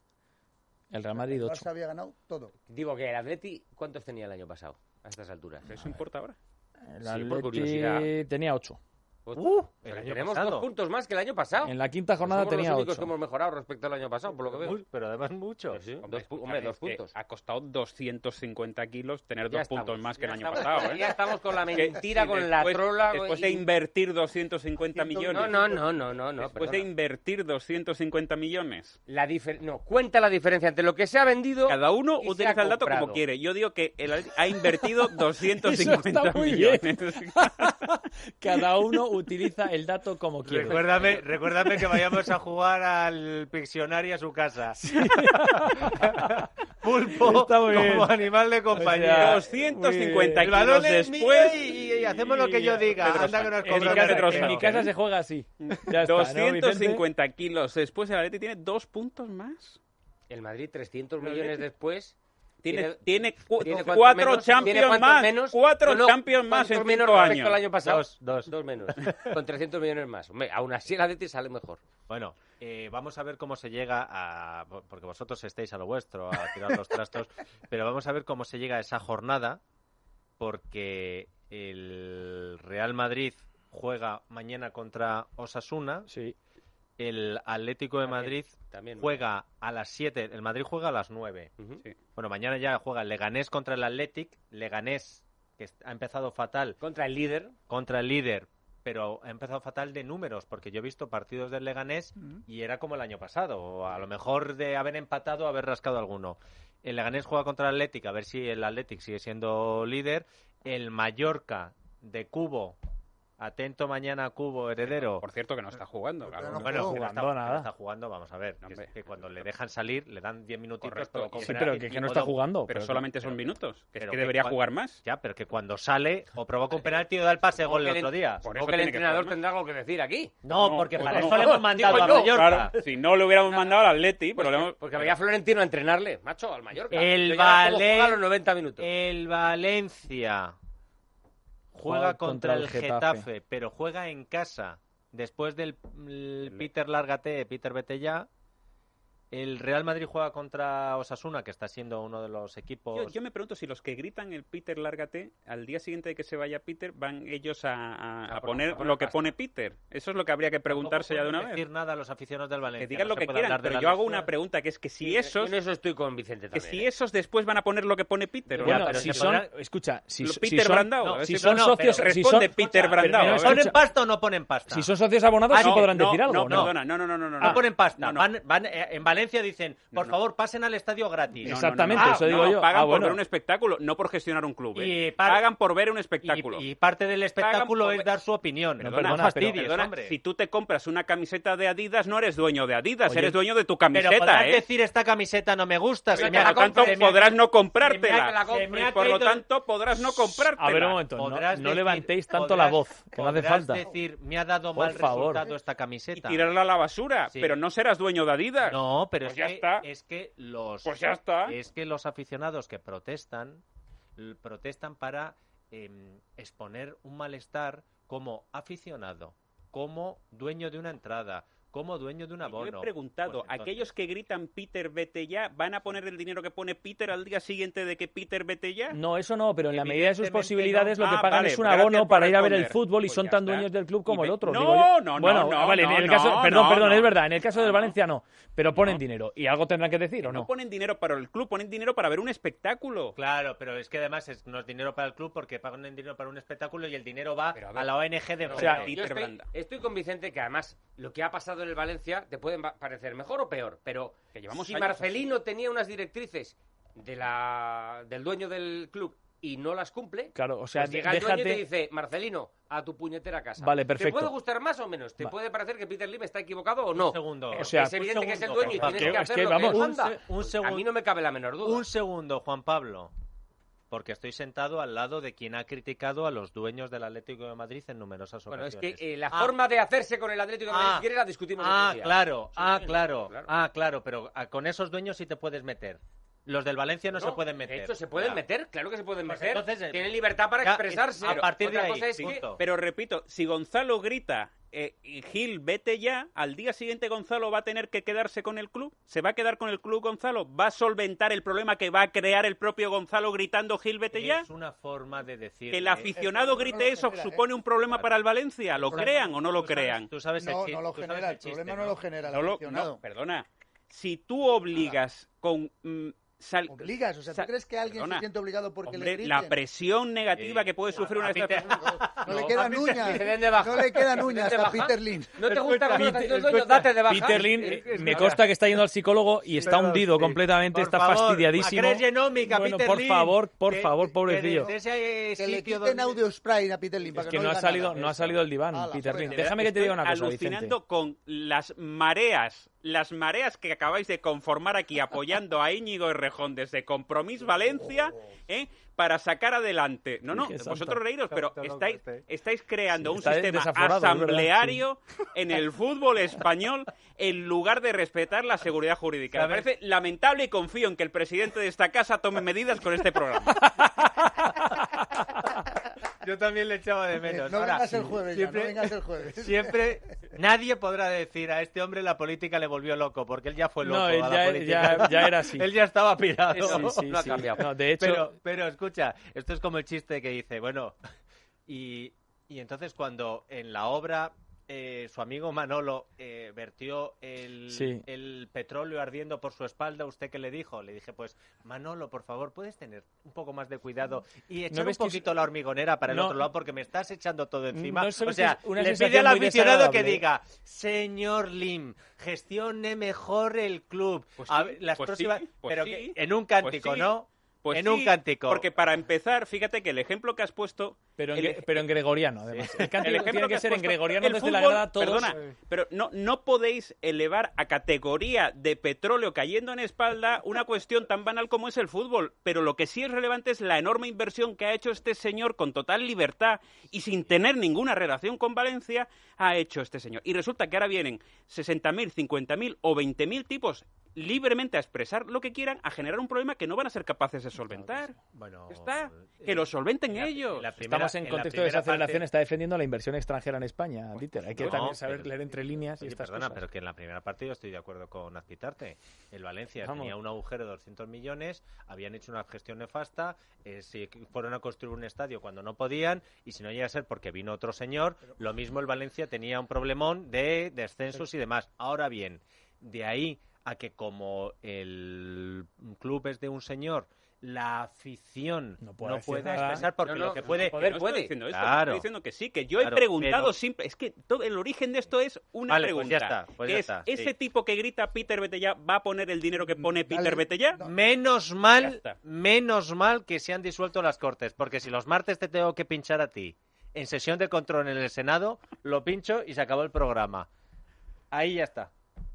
El Real Madrid El ocho. Barça había ganado todo. Digo que el Atleti, ¿cuántos tenía el año pasado? A estas alturas. ¿Eso importa ahora? El Sí, por Atleti curiosidad. tenía ocho. Uh, el pero año tenemos pasado. dos puntos más que el año pasado. En la quinta jornada Somos tenía los únicos ocho. que hemos mejorado respecto al año pasado, por lo que veo. Uy, pero además mucho. Sí, Hombre, dos, pu- hombre, dos es que puntos. Ha costado doscientos cincuenta kilos tener Ya dos puntos estamos, más que ya el año estamos- pasado. ¿eh? Ya estamos con la Que- mentira, y con la después- trola. Después y- de invertir doscientos cincuenta millones. No, no, no, no, no, no. Después de perdona. invertir doscientos cincuenta millones. La difer- no, cuenta la diferencia entre lo que se ha vendido. Cada uno y se utiliza ha el dato comprado. como quiere. Yo digo que el Atleti ha invertido doscientos Eso cincuenta está muy bien. millones. Cada uno utiliza el dato como quiere. Recuérdame, recuérdame que vayamos a jugar al Pictionary a su casa. Sí. Pulpo como bien. Animal de compañía. O sea, doscientos cincuenta kilos el balón después. Y, y hacemos lo que yo diga. Anda que nos en, mi casa, en mi casa se juega así. Ya está, doscientos cincuenta ¿no, kilos después, el Atleti tiene dos puntos más. El Madrid, trescientos millones después. Tiene, tiene, cu ¿tiene cuatro menos? Champions ¿Tiene más. Menos? Cuatro no, no, Champions más en menos cinco respecto años. al año pasado? Dos, dos. Dos menos. Con trescientos millones más. Hombre, aún así el Atleti sale mejor. Bueno, eh, vamos a ver cómo se llega a... Porque vosotros estáis a lo vuestro, a tirar los trastos. Pero vamos a ver cómo se llega a esa jornada. Porque el Real Madrid juega mañana contra Osasuna. Sí. El Atlético de Madrid también, juega a las siete, el Madrid juega a las nueve. Uh-huh. Sí. Bueno, mañana ya juega el Leganés contra el Athletic, Leganés que ha empezado fatal. Contra el líder. Contra el líder, pero ha empezado fatal de números, porque yo he visto partidos del Leganés uh-huh. y era como el año pasado, o a lo mejor de haber empatado, haber rascado alguno. El Leganés juega contra el Athletic, a ver si el Athletic sigue siendo líder. El Mallorca de Cubo. Atento mañana, Cubo, heredero. Por cierto, que no está jugando. Claro. No, bueno, que no está, nada. Que no está jugando, vamos a ver. No, que, que cuando le dejan salir, le dan diez minutitos. Sí, pero que, que no está jugando. Pero, pero solamente son minutos. Que pero es que debería que, jugar más. Ya, pero que cuando sale, o provoca un penalti o da el pase de gol el otro día. Por eso que el entrenador que tendrá algo que decir aquí. No, porque no, para no, eso no, le hemos mandado a Mallorca. Claro, si no le hubiéramos mandado al Atleti. Pues hemos... Porque veía a Florentino a entrenarle, macho, al Mallorca. El Valencia. A los noventa minutos. El Valencia. Juega contra, contra el Getafe. Getafe, pero juega en casa. Después del Peter Lárgate, Peter vete ya. El Real Madrid juega contra Osasuna, que está siendo uno de los equipos... Yo, yo me pregunto si los que gritan el Peter Lárgate, al día siguiente de que se vaya Peter, van ellos a, a, a, a poner, poner lo que pone Peter. Eso es lo que habría que preguntarse ya de una vez. No decir nada a los aficionados del Valencia. Que digan no lo que quieran, pero yo hago una pregunta, que es que si sí, esos... En eso estoy con Vicente también. Que si esos después van a poner lo que pone Peter. Bueno, ¿no? pero si son... Podrá... Escucha, si, Peter si son... Brandao. No, si son no, socios... Responde si son, Peter Brandao. ¿Ponen pasta o no ponen pasta? Si son socios abonados, ah, sí no, podrán no, decir algo. No, perdona, no, no, no, no. No, no ponen pasta. No, no. Van, van, eh, en Valencia dicen, por no, favor, pasen al estadio gratis. No, Exactamente, no, no, no. eso Ah, digo no, yo. Pagan ah, por bueno. ver un espectáculo, no por gestionar un club. ¿eh? Y par... Pagan por ver un espectáculo. Y, y parte del espectáculo por... es dar su opinión. Pero No, perdona, no fastidies, pero, perdona, hombre. si tú te compras una camiseta de Adidas, no eres dueño de Adidas, Oye, eres dueño de tu camiseta, pero podrás ¿eh? decir, esta camiseta no me gusta. Pero Se por me lo tanto, se me podrás no se me comprártela. se me ha Por lo caído... tanto, podrás no comprártela. A ver, un momento, no, no decir, levantéis tanto podrás, la voz, que no hace falta. Podrás decir, me ha dado por mal favor. resultado esta camiseta. Y tirarla a la basura, Sí. pero no serás dueño de Adidas. No, pero Pues es, ya que, está. es que los Pues ya está. es que los aficionados que protestan l- protestan para eh, exponer un malestar como aficionado, como dueño de una entrada, como dueño de un abono. Yo he preguntado, Pues entonces- ¿aquellos que gritan Peter vete ya van a poner el dinero que pone Peter al día siguiente de que Peter vete ya? No, eso no, pero en la medida de sus Evidentemente posibilidades no. lo que Ah, pagan vale, es un gracias abono por para ir a ver el responder. fútbol y Pues son ya tan está. dueños del club como Y el ve- otro. No, digo yo. no, no, bueno, no, vale, en no, el no, caso, no, perdón, no, perdón, no. es verdad, en el caso del No. Valencia no, pero ponen No. dinero y algo tendrán que decir o No no. ponen dinero para el club, ponen dinero para ver un espectáculo. Claro, pero es que además es, no es dinero para el club porque pagan dinero para un espectáculo y el dinero va Pero a ver, a la O N G de O frente. sea, yo Peter estoy, Branda. estoy con Vicente que además lo que ha pasado en el Valencia te puede va- parecer mejor o peor, pero Que llevamos si años Marcelino tenía unas directrices de la del dueño del club y no las cumple, Claro, o sea, pues llega el dueño y déjate... te dice, Marcelino, a tu puñetera casa. Vale, ¿Te perfecto. puede gustar más o menos? ¿Te Va. puede parecer que Peter Lim está equivocado o no? Un segundo. Pero O sea, es evidente un que es el segundo, dueño y por tienes favor. que Es hacer que, lo vamos, que él un manda. se- un A segundo. mí no me cabe la menor duda. Un segundo, Juan Pablo. Porque estoy sentado al lado de quien ha criticado a los dueños del Atlético de Madrid en numerosas Bueno, es ocasiones. que eh, la Ah. forma de hacerse con el Atlético de Madrid, Ah. si quieres, la discutimos Ah, otro día. claro, Sí, ah, no, claro, claro. ah, claro, pero ah, con esos dueños sí te puedes meter. Los del Valencia no, No, se pueden meter. De hecho, se pueden Ya. meter, claro que se pueden Pues meter. entonces, eh, Tienen libertad para ya, expresarse. a partir de Otra ahí, cosa es que- punto. Pero repito, si Gonzalo grita, eh, y Gil, vete ya, al día siguiente Gonzalo va a tener que quedarse con el club. ¿Se va a quedar con el club Gonzalo? ¿Va a solventar el problema que va a crear el propio Gonzalo gritando Gil, vete ya? Es una forma de decir. Que el aficionado grite eso supone un problema para el Valencia. ¿Lo crean o no lo crean? Tú sabes el No, chi- no lo tú sabes genera, el chiste, problema no ¿no? lo genera el No lo- aficionado. no, perdona. Si tú obligas con mm, Sal, Obligas, o sea, ¿tú sal, crees que alguien perdona, se siente obligado porque hombre, le griten? la presión negativa Sí. que puede sufrir A- una a de estas Peter- personas. No, le quedan a uñas, Peter- se den de baja. no le quedan uñas Se den de a baja. Peter Lynch. ¿No te gusta cómo Peter- estás los dueños? Date de baja. Peter Lynch, Es- es- me es- consta que está yendo al psicólogo y está Pero hundido sí. completamente, Por está favor, fastidiadísimo. a Cres Genómica, Bueno, Peter por Lynch, favor, por que- favor, que pobrecillo. desde ese Que le sitio quiten donde- audio spray a Peter Lynch para Es que que no no ha diga salido, nada. no ha salido el diván, Ala, Peter joder. Lynch. Déjame que te diga una cosa, alucinando Vicente. con las mareas, las mareas que acabáis de conformar aquí apoyando a Íñigo Errejón desde Compromís Valencia, ¿eh? Para sacar adelante. No, no, Virgen vosotros Santa. reíros, pero Está loco estáis, este. estáis creando Sí, un está sistema desaforado, es verdad, asambleario en el fútbol español en lugar de respetar la seguridad jurídica. Me ¿Sabes? parece lamentable y confío en que el presidente de esta casa tome medidas con este programa. Yo también le echaba de menos. No Ahora, vengas el jueves ya, siempre, no vengas el jueves. siempre nadie podrá decir a este hombre la política le volvió loco, porque él ya fue loco No, a él la ya, política. ya, ya era así. Él ya estaba pirado. Sí, sí, no ha sí. cambiado. No, de hecho, Pero, pero escucha, esto es como el chiste que dice, bueno, y, y entonces cuando en la obra eh, su amigo Manolo eh, vertió el, Sí. el petróleo ardiendo por su espalda, ¿usted qué le dijo? Le dije, pues, Manolo, por favor, ¿puedes tener un poco más de cuidado y echar un ves que es- poquito la hormigonera para el No. otro lado porque me estás echando todo encima? No sabes o sea, que es una le pide sensación al muy aficionado que desagradable. diga, señor Lim, gestione mejor el club. Pues A sí, ver, las pues próximas, sí, pues pero sí, que en un pues cántico, sí. ¿no? Pues en sí, un cántico. Porque para empezar, fíjate que el ejemplo que has puesto... pero en, el- gre- pero en gregoriano, además. El cántico el ejemplo tiene que has ser en puesto, gregoriano el desde la fútbol, grada todos. Perdona, pero no, no podéis elevar a categoría de petróleo cayendo en espalda una cuestión tan banal como es el fútbol. Pero lo que sí es relevante es la enorme inversión que ha hecho este señor con total libertad y sin tener ninguna relación con Valencia, ha hecho este señor. Y resulta que ahora vienen sesenta mil, cincuenta mil o veinte mil tipos libremente a expresar lo que quieran, a generar un problema que no van a ser capaces de solventar. Bueno, Ya está, que lo solventen en la- ellos. en la primera- Estamos en la contexto de primera desaceleración, parte- está defendiendo la inversión extranjera en España, Dieter. Hay que No, también saber pero- leer entre líneas y Oye, estas perdona, cosas. pero que en la primera parte yo estoy de acuerdo con Azpitarte. El Valencia Vamos. tenía un agujero de doscientos millones, habían hecho una gestión nefasta, eh, si fueron a construir un estadio cuando no podían, y si no llega a ser porque vino otro señor, lo mismo el Valencia tenía un problemón de descensos y demás. Ahora bien, de ahí a que como el club es de un señor, la afición no, puede decir pueda nada. expresar porque No, no, lo que puede... poder no puede. estoy Diciendo esto, Claro. estoy diciendo que sí, que yo he Claro, preguntado pero- siempre. Es que todo, el origen de esto es una Vale, pues pregunta. ya está, pues que ya es, está, ¿ese sí. tipo que grita Peter vete ya va a poner el dinero que pone Peter vete ya? Menos Ya mal, está. menos mal que se han disuelto las Cortes, porque si los martes te tengo que pinchar a ti en sesión de control en el Senado, lo pincho y se acabó el programa. Ahí ya está.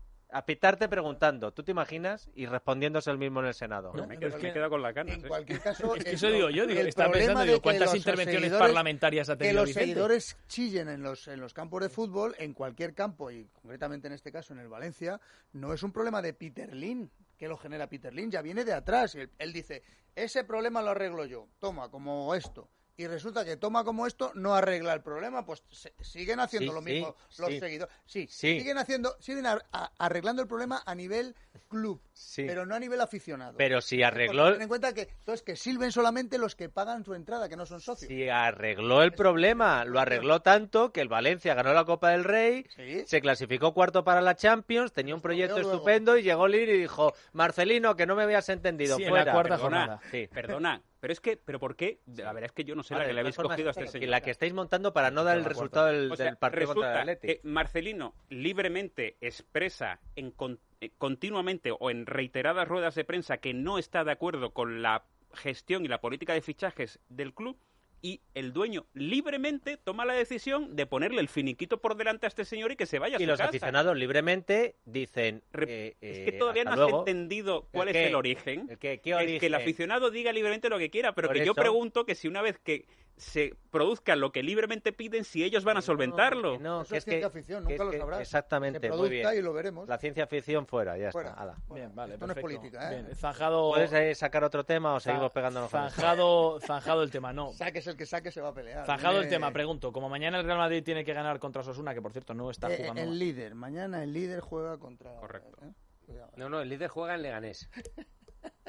A pitarte preguntando, ¿tú te imaginas? Y respondiéndose el mismo en el Senado. me, quedo, me he quedado con la cana. En cualquier caso, Es que el- eso digo yo, digo, el estaba problema pensando, de digo, que ¿cuántas los intervenciones seguidores- parlamentarias ha que tenido los Vicente? seguidores chillen en los, en los campos de fútbol, en cualquier campo, y concretamente en este caso en el Valencia, no es un problema de Peter Lynch, que lo genera Peter Lynch, ya viene de atrás. Él, él dice, ese problema lo arreglo yo, toma, como esto. Y resulta que toma como esto no arregla el problema, pues se- siguen haciendo Sí, lo sí, mismo los sí. seguidores. Sí, Sí. siguen haciendo, siguen a- a- arreglando el problema a nivel club, Sí. pero no a nivel aficionado. Pero si Porque arregló, ten en cuenta que entonces que sirven solamente los que pagan su entrada, que no son socios. si arregló el problema, lo arregló tanto que el Valencia ganó la Copa del Rey, Sí. se clasificó cuarto para la Champions, tenía un proyecto luego. estupendo y llegó Lir y dijo, Marcelino, que no me habías entendido, Sí, en fuera. la cuarta Perdona, jornada. Sí. Perdona, pero es que, ¿pero por qué? La verdad es que yo no sé Vale, la que le de habéis todas formas, cogido a este que señor. la que estáis montando para no dar el La resultado del, O sea, del partido contra el resulta Atleti. que Marcelino libremente expresa en con- eh, continuamente o en reiteradas ruedas de prensa que no está de acuerdo con la gestión y la política de fichajes del club, y el dueño libremente toma la decisión de ponerle el finiquito por delante a este señor y que se vaya a Y su los casa. aficionados libremente dicen... Re- eh, es eh, que todavía no hasta has luego. entendido cuál ¿El es qué? el origen. ¿El qué? ¿Qué Es origen? que el aficionado diga libremente lo que quiera, pero Por que yo eso- pregunto que si una vez que se produzca lo que libremente piden, si ellos van a solventarlo. Que no, Eso que es es que, ciencia ficción, que nunca es lo que- sabrás. Exactamente, Se muy produzca bien. y lo veremos. La ciencia ficción fuera, ya Fuera. está. Ala. Bien, vale, Esto no es perfecto. política, ¿eh? Bien, zanjado, ¿Puedes eh, sacar otro tema o za- seguimos pegándonos con esto? zanjado, zanjado el tema, no. Saques el que saque se va a pelear. Zanjado el Eh, tema, pregunto. Como mañana el Real Madrid tiene que ganar contra Osasuna, que por cierto no está eh, jugando. el líder, mañana el líder juega contra... Correcto. ¿eh? Cuidado. No, no, el líder juega en Leganés.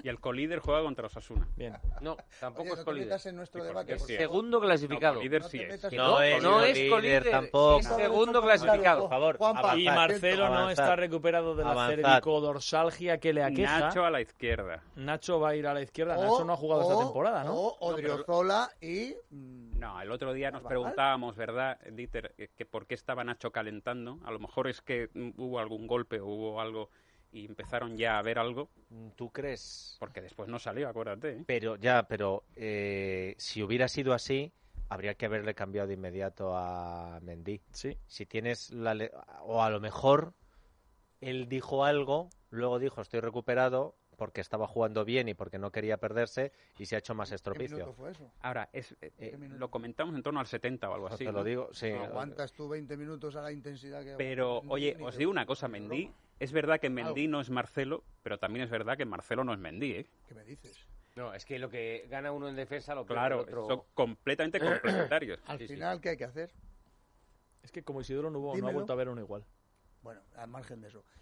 Y el colíder juega contra Osasuna. Bien. No, tampoco Oye, es no te colíder. metas en nuestro Sí, debate. porque por sí. favor. Segundo clasificado. No, colíder No sí te es. metas Que en no, nuestro no debate. es líder colíder, tampoco. es segundo clasificado. Por favor, Juanpa, avanzad. Y Marcelo no Avanzad. está recuperado de la Avanzad. cervicodorsalgia que le aqueja. Nacho a la izquierda. Nacho va a ir a la izquierda. O- Nacho no ha jugado esta o- temporada, ¿no? O Odriozola y... mm, No, el otro día nos Carvajal. preguntábamos, ¿verdad, Dieter, que, que por qué estaba Nacho calentando? A lo mejor es que mm, hubo algún golpe o hubo algo y empezaron ya a ver algo, ¿Tú crees? porque después no salió, acuérdate. ¿eh? Pero ya, pero eh, si hubiera sido así, habría que haberle cambiado de inmediato a Mendy. Sí. Si tienes la le- o a lo mejor él dijo algo, luego dijo estoy recuperado porque estaba jugando bien y porque no quería perderse y se ha hecho más ¿Qué estropicio. minuto fue eso? Ahora, es, eh, Eh, lo comentamos en torno al setenta o algo así. Te lo ¿no? digo, sí. No aguantas tú veinte minutos a la intensidad que... Pero, ni- oye, ni os de- digo una cosa, ni de Mendy, broma. es verdad que Mendy no es Marcelo, pero también es verdad que Marcelo no es Mendy, ¿eh? ¿Qué me dices? No, es que lo que gana uno en defensa lo pierde Claro, el otro. son completamente complementarios. Al Sí, sí. final, ¿qué hay que hacer? Es que como Isidoro no, hubo, no ha Dímelo. vuelto a ver uno igual. Bueno, al margen de eso.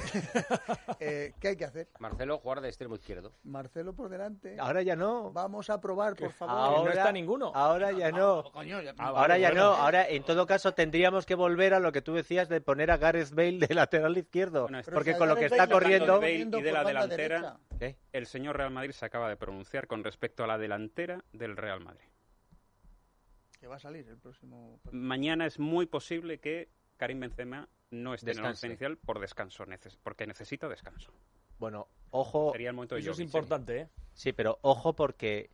Eh, ¿Qué hay que hacer? Marcelo jugar de extremo izquierdo. Marcelo por delante. Ahora ya no. Vamos a probar, por favor. Ahora, no está ninguno. Ahora ya no. Coño, ya- Ah, Ahora vale, ya bueno. no. Ahora, en todo caso, tendríamos que volver a lo que tú decías de poner a Gareth Bale de lateral izquierdo. Bueno, es- porque Pero con si lo que Gareth está Bale corriendo... Bale y de por la banda delantera. derecha. ¿Qué? El señor Real Madrid se acaba de pronunciar con respecto a la delantera del Real Madrid. Que va a salir el próximo... Mañana es muy posible que Karim Benzema no esté en el Descanse. once inicial por descanso, neces- porque necesita descanso. Bueno, ojo... Sería el momento de Eso es Jovic, importante, ¿eh? Sí, pero ojo porque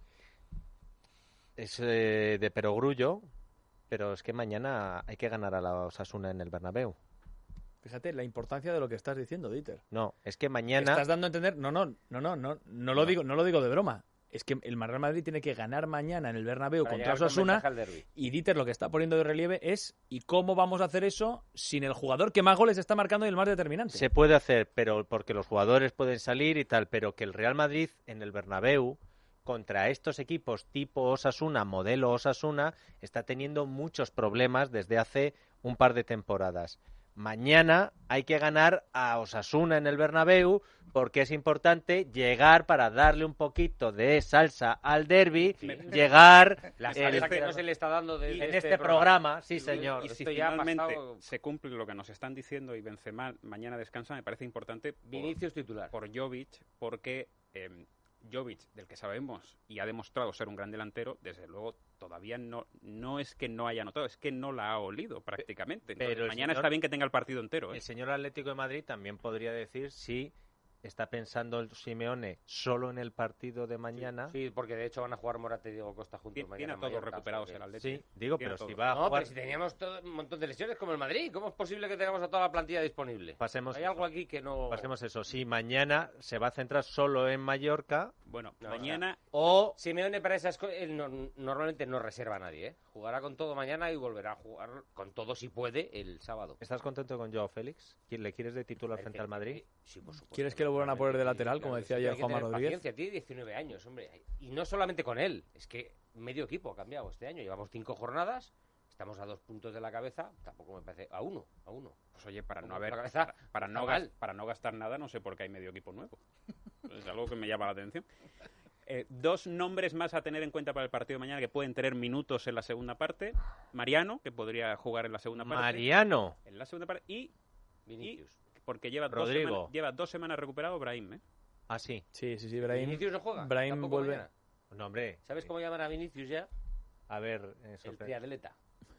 es eh, de perogrullo, pero es que mañana hay que ganar a la Osasuna en el Bernabéu. Fíjate la importancia de lo que estás diciendo, Dieter. No, es que mañana... Estás dando a entender, no, no, no, no, no, no lo digo, no lo digo de broma. Es que el Real Madrid tiene que ganar mañana en el Bernabéu Para contra llegar con Osasuna ventaja al derbi. y Dieter lo que está poniendo de relieve es ¿y cómo vamos a hacer eso sin el jugador que más goles está marcando y el más determinante? Se puede hacer, pero porque los jugadores pueden salir y tal, pero que el Real Madrid en el Bernabéu contra estos equipos tipo Osasuna, modelo Osasuna, está teniendo muchos problemas desde hace un par de temporadas. Mañana hay que ganar a Osasuna en el Bernabéu porque es importante llegar para darle un poquito de salsa al derbi, llegar La el- salsa que no se le está dando de, en de este programa, sí señor. Y si Esto ya ha finalmente pasado- se cumple lo que nos están diciendo y Benzema mañana descansa, me parece importante por, Vinicius titular. por Jovic, porque eh, Jovic, del que sabemos y ha demostrado ser un gran delantero, desde luego todavía no no es que no haya anotado, es que no la ha olido prácticamente. Entonces, Pero el mañana señor- está bien que tenga el partido entero. ¿eh? El señor Atlético de Madrid también podría decir si está pensando el Simeone solo en el partido de mañana. Sí, porque de hecho van a jugar Morata y Diego Costa juntos Tiene, mañana. tiene a en todos Mallorca, recuperados o sea el que- Atlético. Sí, digo, Tiene pero a si todos. va a No, jugar... pero si teníamos todo, un montón de lesiones como el Madrid, ¿cómo es posible que tengamos a toda la plantilla disponible? Pasemos Hay algo aquí que no... Pasemos eso. Si mañana se va a centrar solo en Mallorca, Bueno, No, mañana O Simeone para esas cosas, él no- normalmente no reserva a nadie, ¿eh? Jugará con todo mañana y volverá a jugar con todo si puede el sábado. ¿estás contento con Joao Félix? ¿Le quieres de titular frente al Madrid? Sí, por supuesto. ¿Quieres que lo vuelvan a poner de lateral, como decía ayer Hay que Juanma tener Rodríguez? paciencia, tiene diecinueve años, hombre. Y no solamente con él, es que medio equipo ha cambiado este año. Llevamos cinco jornadas, estamos a dos puntos de la cabeza, tampoco me parece... A uno, a uno. Pues oye, para no Como haber, la cabeza, para no está gas- mal. para no gastar nada, no sé por qué hay medio equipo nuevo. Es algo que me llama la atención. Eh, dos nombres más a tener en cuenta para el partido de mañana que pueden tener minutos en la segunda parte. Mariano, que podría jugar en la segunda parte. Mariano. En la segunda parte. Y, Vinicius. y porque lleva dos, Rodrigo. semanas, lleva dos semanas recuperado Brahim, ¿eh? Ah, sí. Sí, sí, sí, Brahim. Vinicius no juega. Brahim tampoco vuelve. mañana. No, hombre. ¿Sabes cómo llaman a Vinicius ya? A ver, eh, El sorpre- triatleta.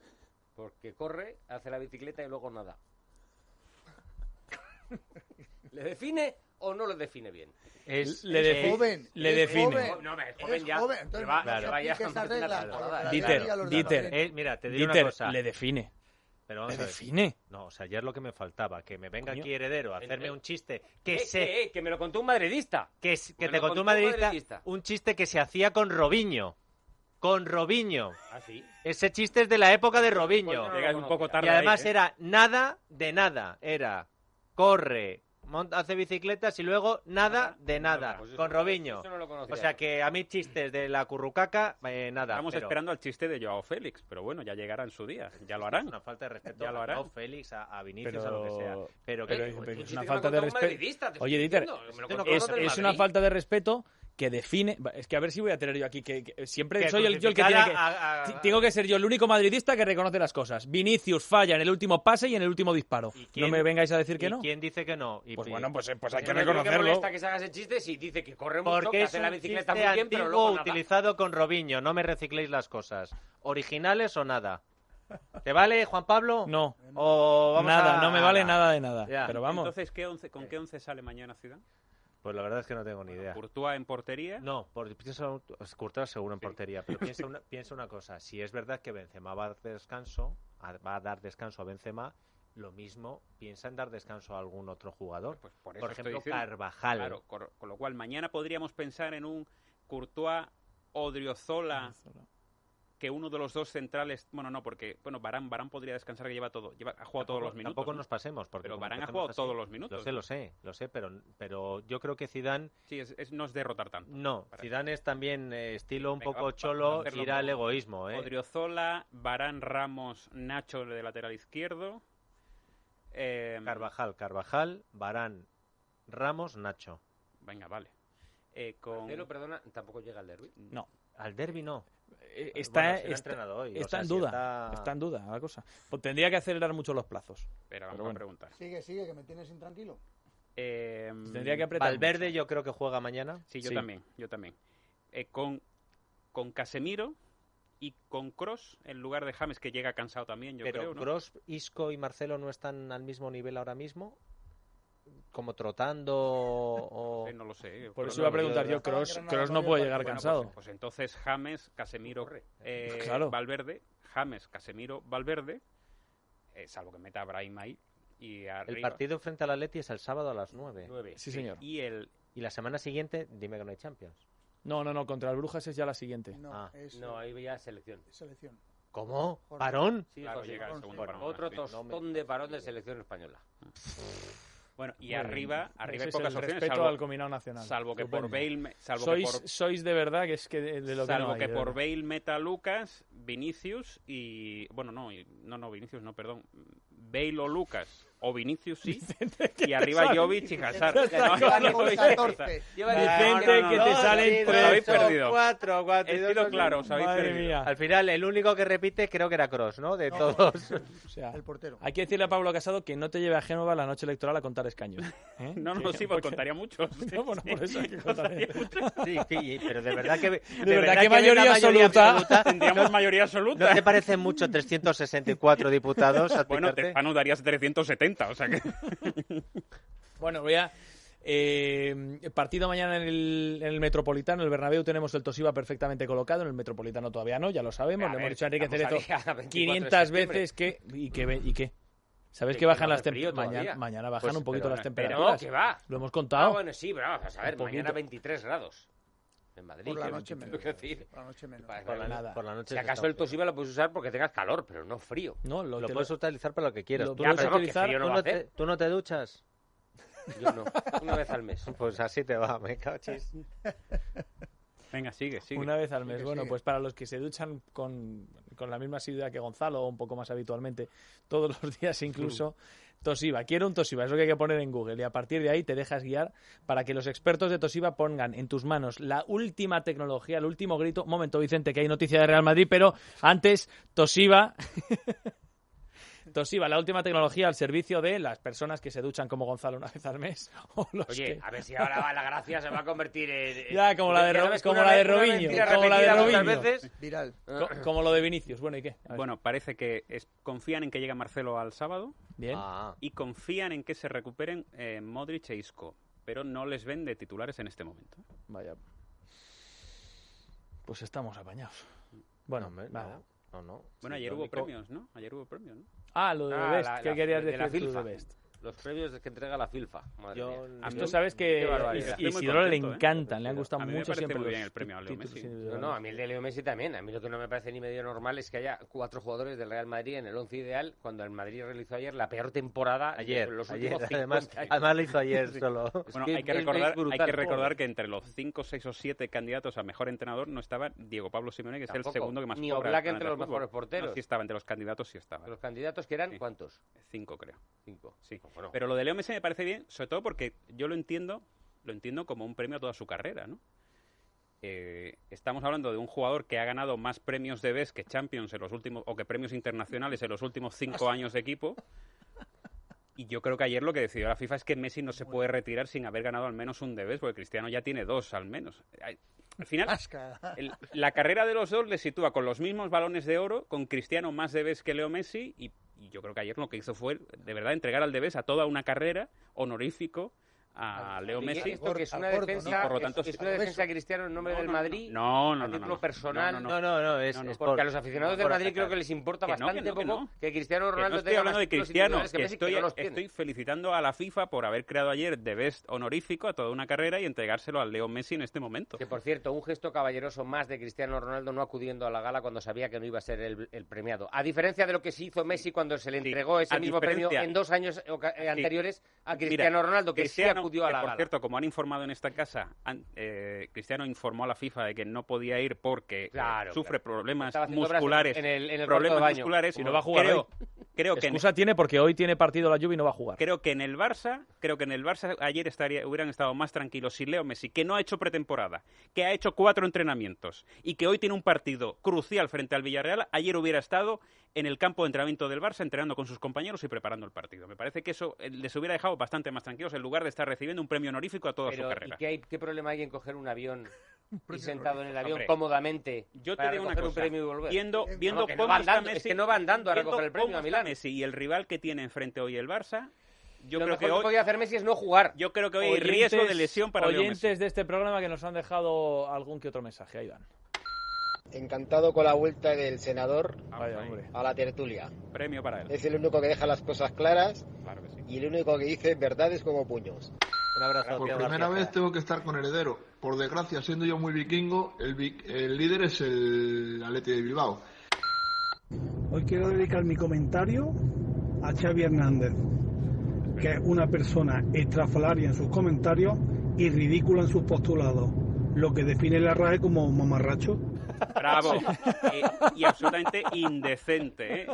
Porque corre, hace la bicicleta y luego nada. ¿Le define o no le define bien? es, Le eh, defi- joven, le es define. joven. No, me es Es joven ya. joven, entonces Lleva- no se lleva ya aplique esa más de una regla temporada. para la Dieter, Liga, los Dieter. demás. eh, mira, te digo una Dieter, cosa. le define. Pero vamos Le a ver. define. No, o sea, ya es lo que me faltaba, que me venga Coño. aquí heredero a El- hacerme el- un chiste que ¿Qué, se qué, que me lo contó un madridista. que, s- que Me te lo contó un contó un madridista, madridista. un chiste que se hacía con Robinho. Con Robinho. ¿Ah, sí? Ese chiste es de la época de Robinho. Pues no, Llegáis un poco tarde Y además ahí, ¿eh? era nada de nada. Era corre, monta, hace bicicletas y luego nada de nada, Pues eso con no- Robinho. eso no lo conocía. O sea que a mí chistes de la currucaca, eh, nada. Estamos pero esperando al chiste de Joao Félix, pero bueno, ya llegará en su día. Ya lo harán. Es una falta de respeto Ya lo a harán. Joao Félix, a, a Vinicius, Pero- a lo que sea. Pero, pero- que, pero oye, es una falta de respeto. te Oye, estoy Dieter, diciendo, me lo Esto no contaron es, del es una Madrid. falta de respeto que define. Es que a ver si voy a tener yo aquí que, que siempre Que soy el, yo el que crucificar tiene que. a- a- ti- Tengo que ser yo el único madridista que reconoce las cosas. Vinicius falla en el último pase y en el último disparo. ¿quién- No me vengáis a decir que ¿y no. quién dice que no? Y, Pues y- bueno, pues, eh, pues hay y que no es lo reconocerlo. molesta que se haga ese chiste si dice que corre mucho, que Porque es hace un la bicicleta chiste muy bien, pero antiguo luego nada. utilizado con Robinho. No me recicléis las cosas. ¿Originales o nada? ¿Te vale, Juan Pablo? No. O vamos Nada, a- no me vale nada de nada. Ya. Pero vamos. Entonces, ¿qué once, ¿con qué once sale mañana Zidane? Pues la verdad es que no tengo ni idea. Courtois en portería. No, por, pienso, Courtois seguro en portería, pero piensa una, piensa una cosa. Si es verdad que Benzema va a dar descanso, a- va a dar descanso a Benzema, lo mismo piensa en dar descanso a algún otro jugador. Pues por, eso por estoy ejemplo, diciendo. Carvajal. Claro, cor- con lo cual mañana podríamos pensar en un Courtois, Odriozola, que uno de los dos centrales, bueno, no, porque, bueno, Varane, Varane podría descansar, que lleva todo, lleva, ha jugado todos los minutos. Tampoco ¿no? nos pasemos, porque Pero como Varane ha empezamos jugado así- todos los minutos. Lo sé, lo sé, lo sé, pero, pero yo creo que Zidane Sí, es, es- no es derrotar tanto. no, Para- Zidane es también eh, estilo un Venga, poco va- vamos a cholo, hacerlo ir al un poco. egoísmo, ¿eh? Odriozola, Varane, Ramos, Nacho de lateral izquierdo. Eh, Carvajal, Carvajal, Varane, Ramos, Nacho. Venga, vale. Eh, con... Marcelo, perdona, tampoco llega al derbi. No. Al derbi no. Eh, Está, Bueno, será está- entrenado hoy, o está sea, en si duda. está- Está en duda la cosa. Pues tendría que acelerar mucho los plazos. Espera, vamos Pero bueno. a preguntar. Sigue, sigue, que me tienes intranquilo. Eh, Tendría que apretar Valverde mucho. yo creo que juega mañana. Sí, yo Sí. también, yo también. Eh, con, con Casemiro y con Kroos en lugar de James, que llega cansado también, yo Pero creo, ¿no? Kroos, Isco y Marcelo no están al mismo nivel ahora mismo, como trotando o... Eh, no lo sé. Por Kroos eso iba a no- preguntar yo, Estaba Kroos entrenado Kroos no todavía puede para- llegar Bueno, cansado. Pues, pues entonces James, Casemiro, eh, Claro. Valverde, James, Casemiro, Valverde, eh, salvo que meta a Brahim ahí y arriba. El partido frente al Atleti es el sábado a las nueve. nueve. Sí, señor. Y el Y la semana siguiente, dime que no hay Champions. No, no, no, contra el Brujas es ya la siguiente. No, Ah. es No, ahí veía selección. selección. ¿Cómo? Jorge. ¿Parón? Sí, Claro, José, llega el José, segundo bueno, parón, otro sí. tostón de parón de selección española. bueno, y Muy bien. arriba, arriba Ese hay es pocas el opciones, respeto salvo, al combinado nacional. salvo que por Estupendo. Bale, me- salvo sois, que por sois de verdad que es que de, de lo que Salvo no hay, que de por verdad. Bale meta a Lucas, Vinicius y... Bueno, no, y- no, no, Vinicius no, perdón. Bale o Lucas o Vinicius sí. Y arriba sale? Jovic y Hazard. Está No, claro. no, no, catorce. Lleva Vicente, que te salen Os habéis tres. perdido. Cuatro, cuatro, He y dos, sido dos, claro, os habéis Madre perdido. mía. Al final, el único que repite creo que era Kroos, ¿no? De todos. O sea, El portero. hay que decirle a Pablo Casado que no te lleve a Génova la noche electoral a contar escaños. ¿eh? No, no, Que- sí, porque porque- contaría muchos. No, bueno, por eso hay que contar. Sí, sí, pero de verdad que... De, verdad que que mayoría la absoluta. Tendríamos mayoría ¿No absoluta. te parecen mucho trescientos sesenta y cuatro diputados? Bueno, Azpitarte? Tejano daría trescientos setenta, o sea que... Bueno, voy a... Eh, partido mañana en el, en el Metropolitano, en el Bernabéu tenemos el Toshiba perfectamente colocado, en el Metropolitano todavía no, ya lo sabemos, A le ver, hemos dicho a Enrique estamos Cerezo ahí a veinticuatro de quinientas septiembre. veces que... ¿Y qué? ve- ¿Y qué? ¿Sabes Que que bajan no las hace frío temperaturas? Mañana, todavía. mañana bajan Pues, un poquito pero- las Pero temperaturas. que va. Lo hemos Ah, contado. bueno, sí, pero vamos a ver, Un mañana poquito. veintitrés grados. En Madrid. Por la que- noche menos. quiero decir, Por la noche menos. para- Por la, nada. por la noche Si se acaso está el Toshiba lo puedes usar porque tengas calor, pero no frío. No, lo, Lo te puedes utilizar para lo que quieras. lo ¿Tú, Ya, no puedes pero te, que utilizar- frío no tú va a no te- hacer. tú no te duchas? Yo no, una vez al mes. Pues así te va, me cachis. Venga, sigue, sigue. Una vez al mes. Sigue, Bueno, sigue. pues para los que se duchan con, con la misma asiduidad que Gonzalo, o un poco más habitualmente, todos los días incluso, Toshiba. Quiero un Toshiba, es lo que hay que poner en Google. Y a partir de ahí te dejas guiar para que los expertos de Toshiba pongan en tus manos la última tecnología, el último grito. Un momento, Vicente, que hay noticia de Real Madrid, pero antes, Toshiba... Toshiba, la última tecnología al servicio de las personas que se duchan como Gonzalo una vez al mes. O los Oye, que- a ver si ahora va la gracia se va a convertir en... en- Ya, como la de Ya Ro- sabes que como una la de vez- una Robinho, mentira como la de repetida muchas Robinho. veces. Viral. Co- como lo de Vinicius. Bueno, ¿y qué? A ver. Bueno, parece que es- confían en que llegue Marcelo al sábado Bien. Ah, y confían en que se recuperen eh, Modric e Isco, pero no les ven de titulares en este momento. Vaya. Pues estamos apañados. Bueno, hombre, nada. no, no, no. Bueno, Sí, ayer lo hubo único- premios, ¿no? Ayer hubo premios, ¿no? Ah, lo de Ah, Best. la- ¿Qué la- querías de la decir tú de FIFA. Best? Los premios que entrega la FIFA. Madre Yo- mía. Tú sabes que barbaridad. Is- Estoy muy Isidoro le contento, ¿eh? encantan, le han gustado A mí me mucho parece siempre muy los bien el premio a Leo títulos Messi. individuales. No, no, a mí el de Leo Messi también. A mí lo que no me parece ni medio normal es que haya cuatro jugadores del Real Madrid en el once ideal cuando el Madrid realizó ayer la peor temporada Ayer, de los ayer. últimos Además, cincuenta años. además lo hizo ayer solo. Bueno, que hay que es- recordar, es brutal, hay que recordar joder. que entre los cinco, seis o siete candidatos a mejor entrenador no estaba Diego Pablo Simeone, que es Tampoco. el segundo que más Ni cobra Oblak del entre planeta los del fútbol. mejores porteros. No, sí estaba, entre los candidatos sí estaba. Los candidatos que eran, Sí. ¿cuántos? Cinco, creo. Cinco. Sí. Bueno. Pero lo de Leo Messi me parece bien, sobre todo porque yo lo entiendo, lo entiendo como un premio a toda su carrera, ¿no? Eh, estamos hablando de un jugador que ha ganado más premios de Best que Champions en los últimos, o que premios internacionales en los últimos cinco años de equipo. Y yo creo que ayer lo que decidió la FIFA es que Messi no se puede retirar sin haber ganado al menos un de Best, porque Cristiano ya tiene dos al menos. Ay, Al final, el- la carrera de los dos le sitúa con los mismos balones de oro, con Cristiano más de Best que Leo Messi, y, y yo creo que ayer lo que hizo fue, de verdad, entregar al de Best a toda una carrera honorífico a Leo Y Messi. esto que es una Y por defensa, lo tanto, es, es una defensa cristiana en nombre No, del no, no, Madrid, no, no, a no, título no. personal. No, No, no, no, es, No, no, es Porque por- a los aficionados del por Madrid atacar. creo que les importa Que no, bastante que no, que poco no. que Cristiano Que no Ronaldo estoy tenga hablando más de títulos Cristiano, individuales que que Messi, estoy, no los tiene. estoy felicitando a la FIFA por haber creado ayer de Best honorífico a toda una carrera y entregárselo a Leo Messi en este momento. Que, por cierto, un gesto caballeroso más de Cristiano Ronaldo no acudiendo a la gala cuando sabía que no iba a ser el, el premiado. A diferencia de lo que se hizo Messi cuando se le Sí, entregó ese a mismo premio diferencia- en dos años oca- eh, Sí. anteriores a Mira, Cristiano Ronaldo, que Cristiano, sí acudió a que, la por gala. cierto, como han informado en esta casa, han- eh, Cristiano informó a la FIFA de que no podía ir porque eh, Claro, sufre claro. problemas Estaba haciendo obras musculares. en el- en el problemas cuarto de baño. musculares. Y no va a jugar creo, hoy. creo que en- Excusa tiene porque hoy tiene partido la Juve y no va a jugar. Creo que en el Barça, creo que en el Barça ayer estaría, hubieran estado más tranquilos si Leo Messi, que no ha hecho pretemporada, que ha hecho cuatro entrenamientos y que hoy tiene un partido crucial frente al Villarreal, ayer hubiera estado en el campo de entrenamiento del Barça entrenando con sus compañeros y preparando el partido. Me parece que eso eh, les hubiera dejado bastante más tranquilos en lugar de estar recibiendo un premio honorífico a toda Pero, su ¿y carrera. qué, hay, qué problema hay en coger un avión y sentado en el avión Hombre, cómodamente Yo te para digo una recoger cosa, un premio y volver? viendo, No, viendo que no cómo va está andando, es Messi, que no va andando a viendo recoger el premio cómo a está Milán. Messi y el rival que tiene enfrente hoy el Barça, yo Lo creo mejor que que hoy podía hacer Messi es no jugar. yo creo que hoy hay riesgo de lesión para Leo Messi. oyentes de este programa que nos han dejado algún que otro mensaje. Ahí van. Encantado con la vuelta del senador Vaya, hombre. a la tertulia. Premio para él. Es el único que deja las cosas claras Claro que sí. y el único que dice verdades como puños. Un abrazo. Por Teo primera García. vez tengo que estar con heredero. Por desgracia, siendo yo muy vikingo, el, vi- el líder es el Atleti de Bilbao. Hoy quiero dedicar mi comentario a Xavi Hernández, que es una persona estrafalaria en sus comentarios y ridícula en sus postulados, lo que define la R A E como mamarracho. Bravo. Eh, y absolutamente indecente, ¿eh?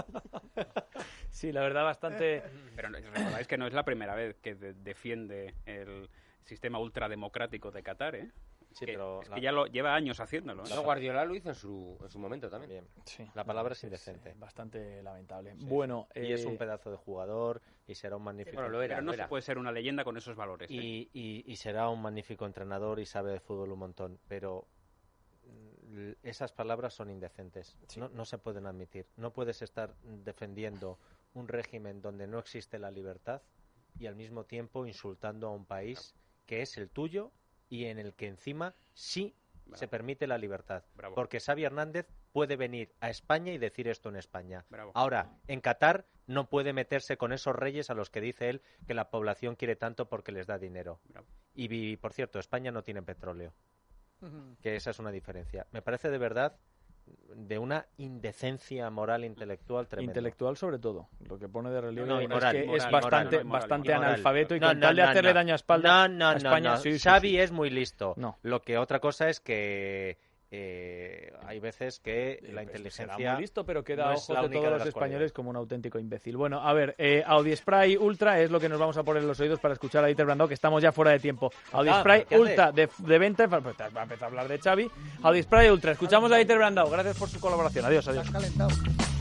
Sí, la verdad, bastante... Pero no- recordáis que no es la primera vez que de- defiende el sistema ultrademocrático de Qatar, ¿eh? Sí, que, pero es la- que ya lo lleva años haciéndolo. ¿eh? No, Guardiola lo hizo en su, en su momento también. Bien. Sí. La palabra es indecente. Bastante lamentable. Sí, Bueno, sí. Y es eh, un pedazo de jugador y será un magnífico. Bueno, lo era, Pero no lo se era. puede ser una leyenda con esos valores. ¿eh? Y, y- y será un magnífico entrenador y sabe de fútbol un montón, pero mm, esas palabras son indecentes. No, no se pueden admitir. No puedes estar defendiendo un régimen donde no existe la libertad y al mismo tiempo insultando a un país que es el tuyo y en el que encima sí Bravo. se permite la libertad. Bravo. Porque Xavi Hernández puede venir a España y decir esto en España. Bravo. Ahora, en Qatar no puede meterse con esos reyes a los que dice él que la población quiere tanto porque les da dinero. Bravo. Y, vi- por cierto, España no tiene petróleo, que esa es una diferencia. Me parece de verdad de una indecencia moral intelectual tremenda. intelectual sobre todo. Lo que pone de relieve No, y es moral, que moral, es moral, bastante, no, y moral, bastante y moral. analfabeto y No, con no, tal de no, hacerle no. daño a espalda No, no, a no, España. no. Sí, sí, Xavi sí. es muy listo. No. Lo que otra cosa es que eh, hay veces que la Será inteligencia muy listo, pero queda no a es ojos la de única todos de los las españoles cualidades. como un auténtico imbécil. Bueno, a ver, eh, Audi Spray Ultra es lo que nos vamos a poner en los oídos para escuchar a Dieter Brandao, que estamos ya fuera de tiempo. Audi Ah, Spray ¿qué hace? Ultra de, de venta, pues, va a empezar a hablar de Xavi. Audi Spray Ultra, escuchamos a Dieter Brandao. Gracias por su colaboración. Adiós, adiós. Estás calentado.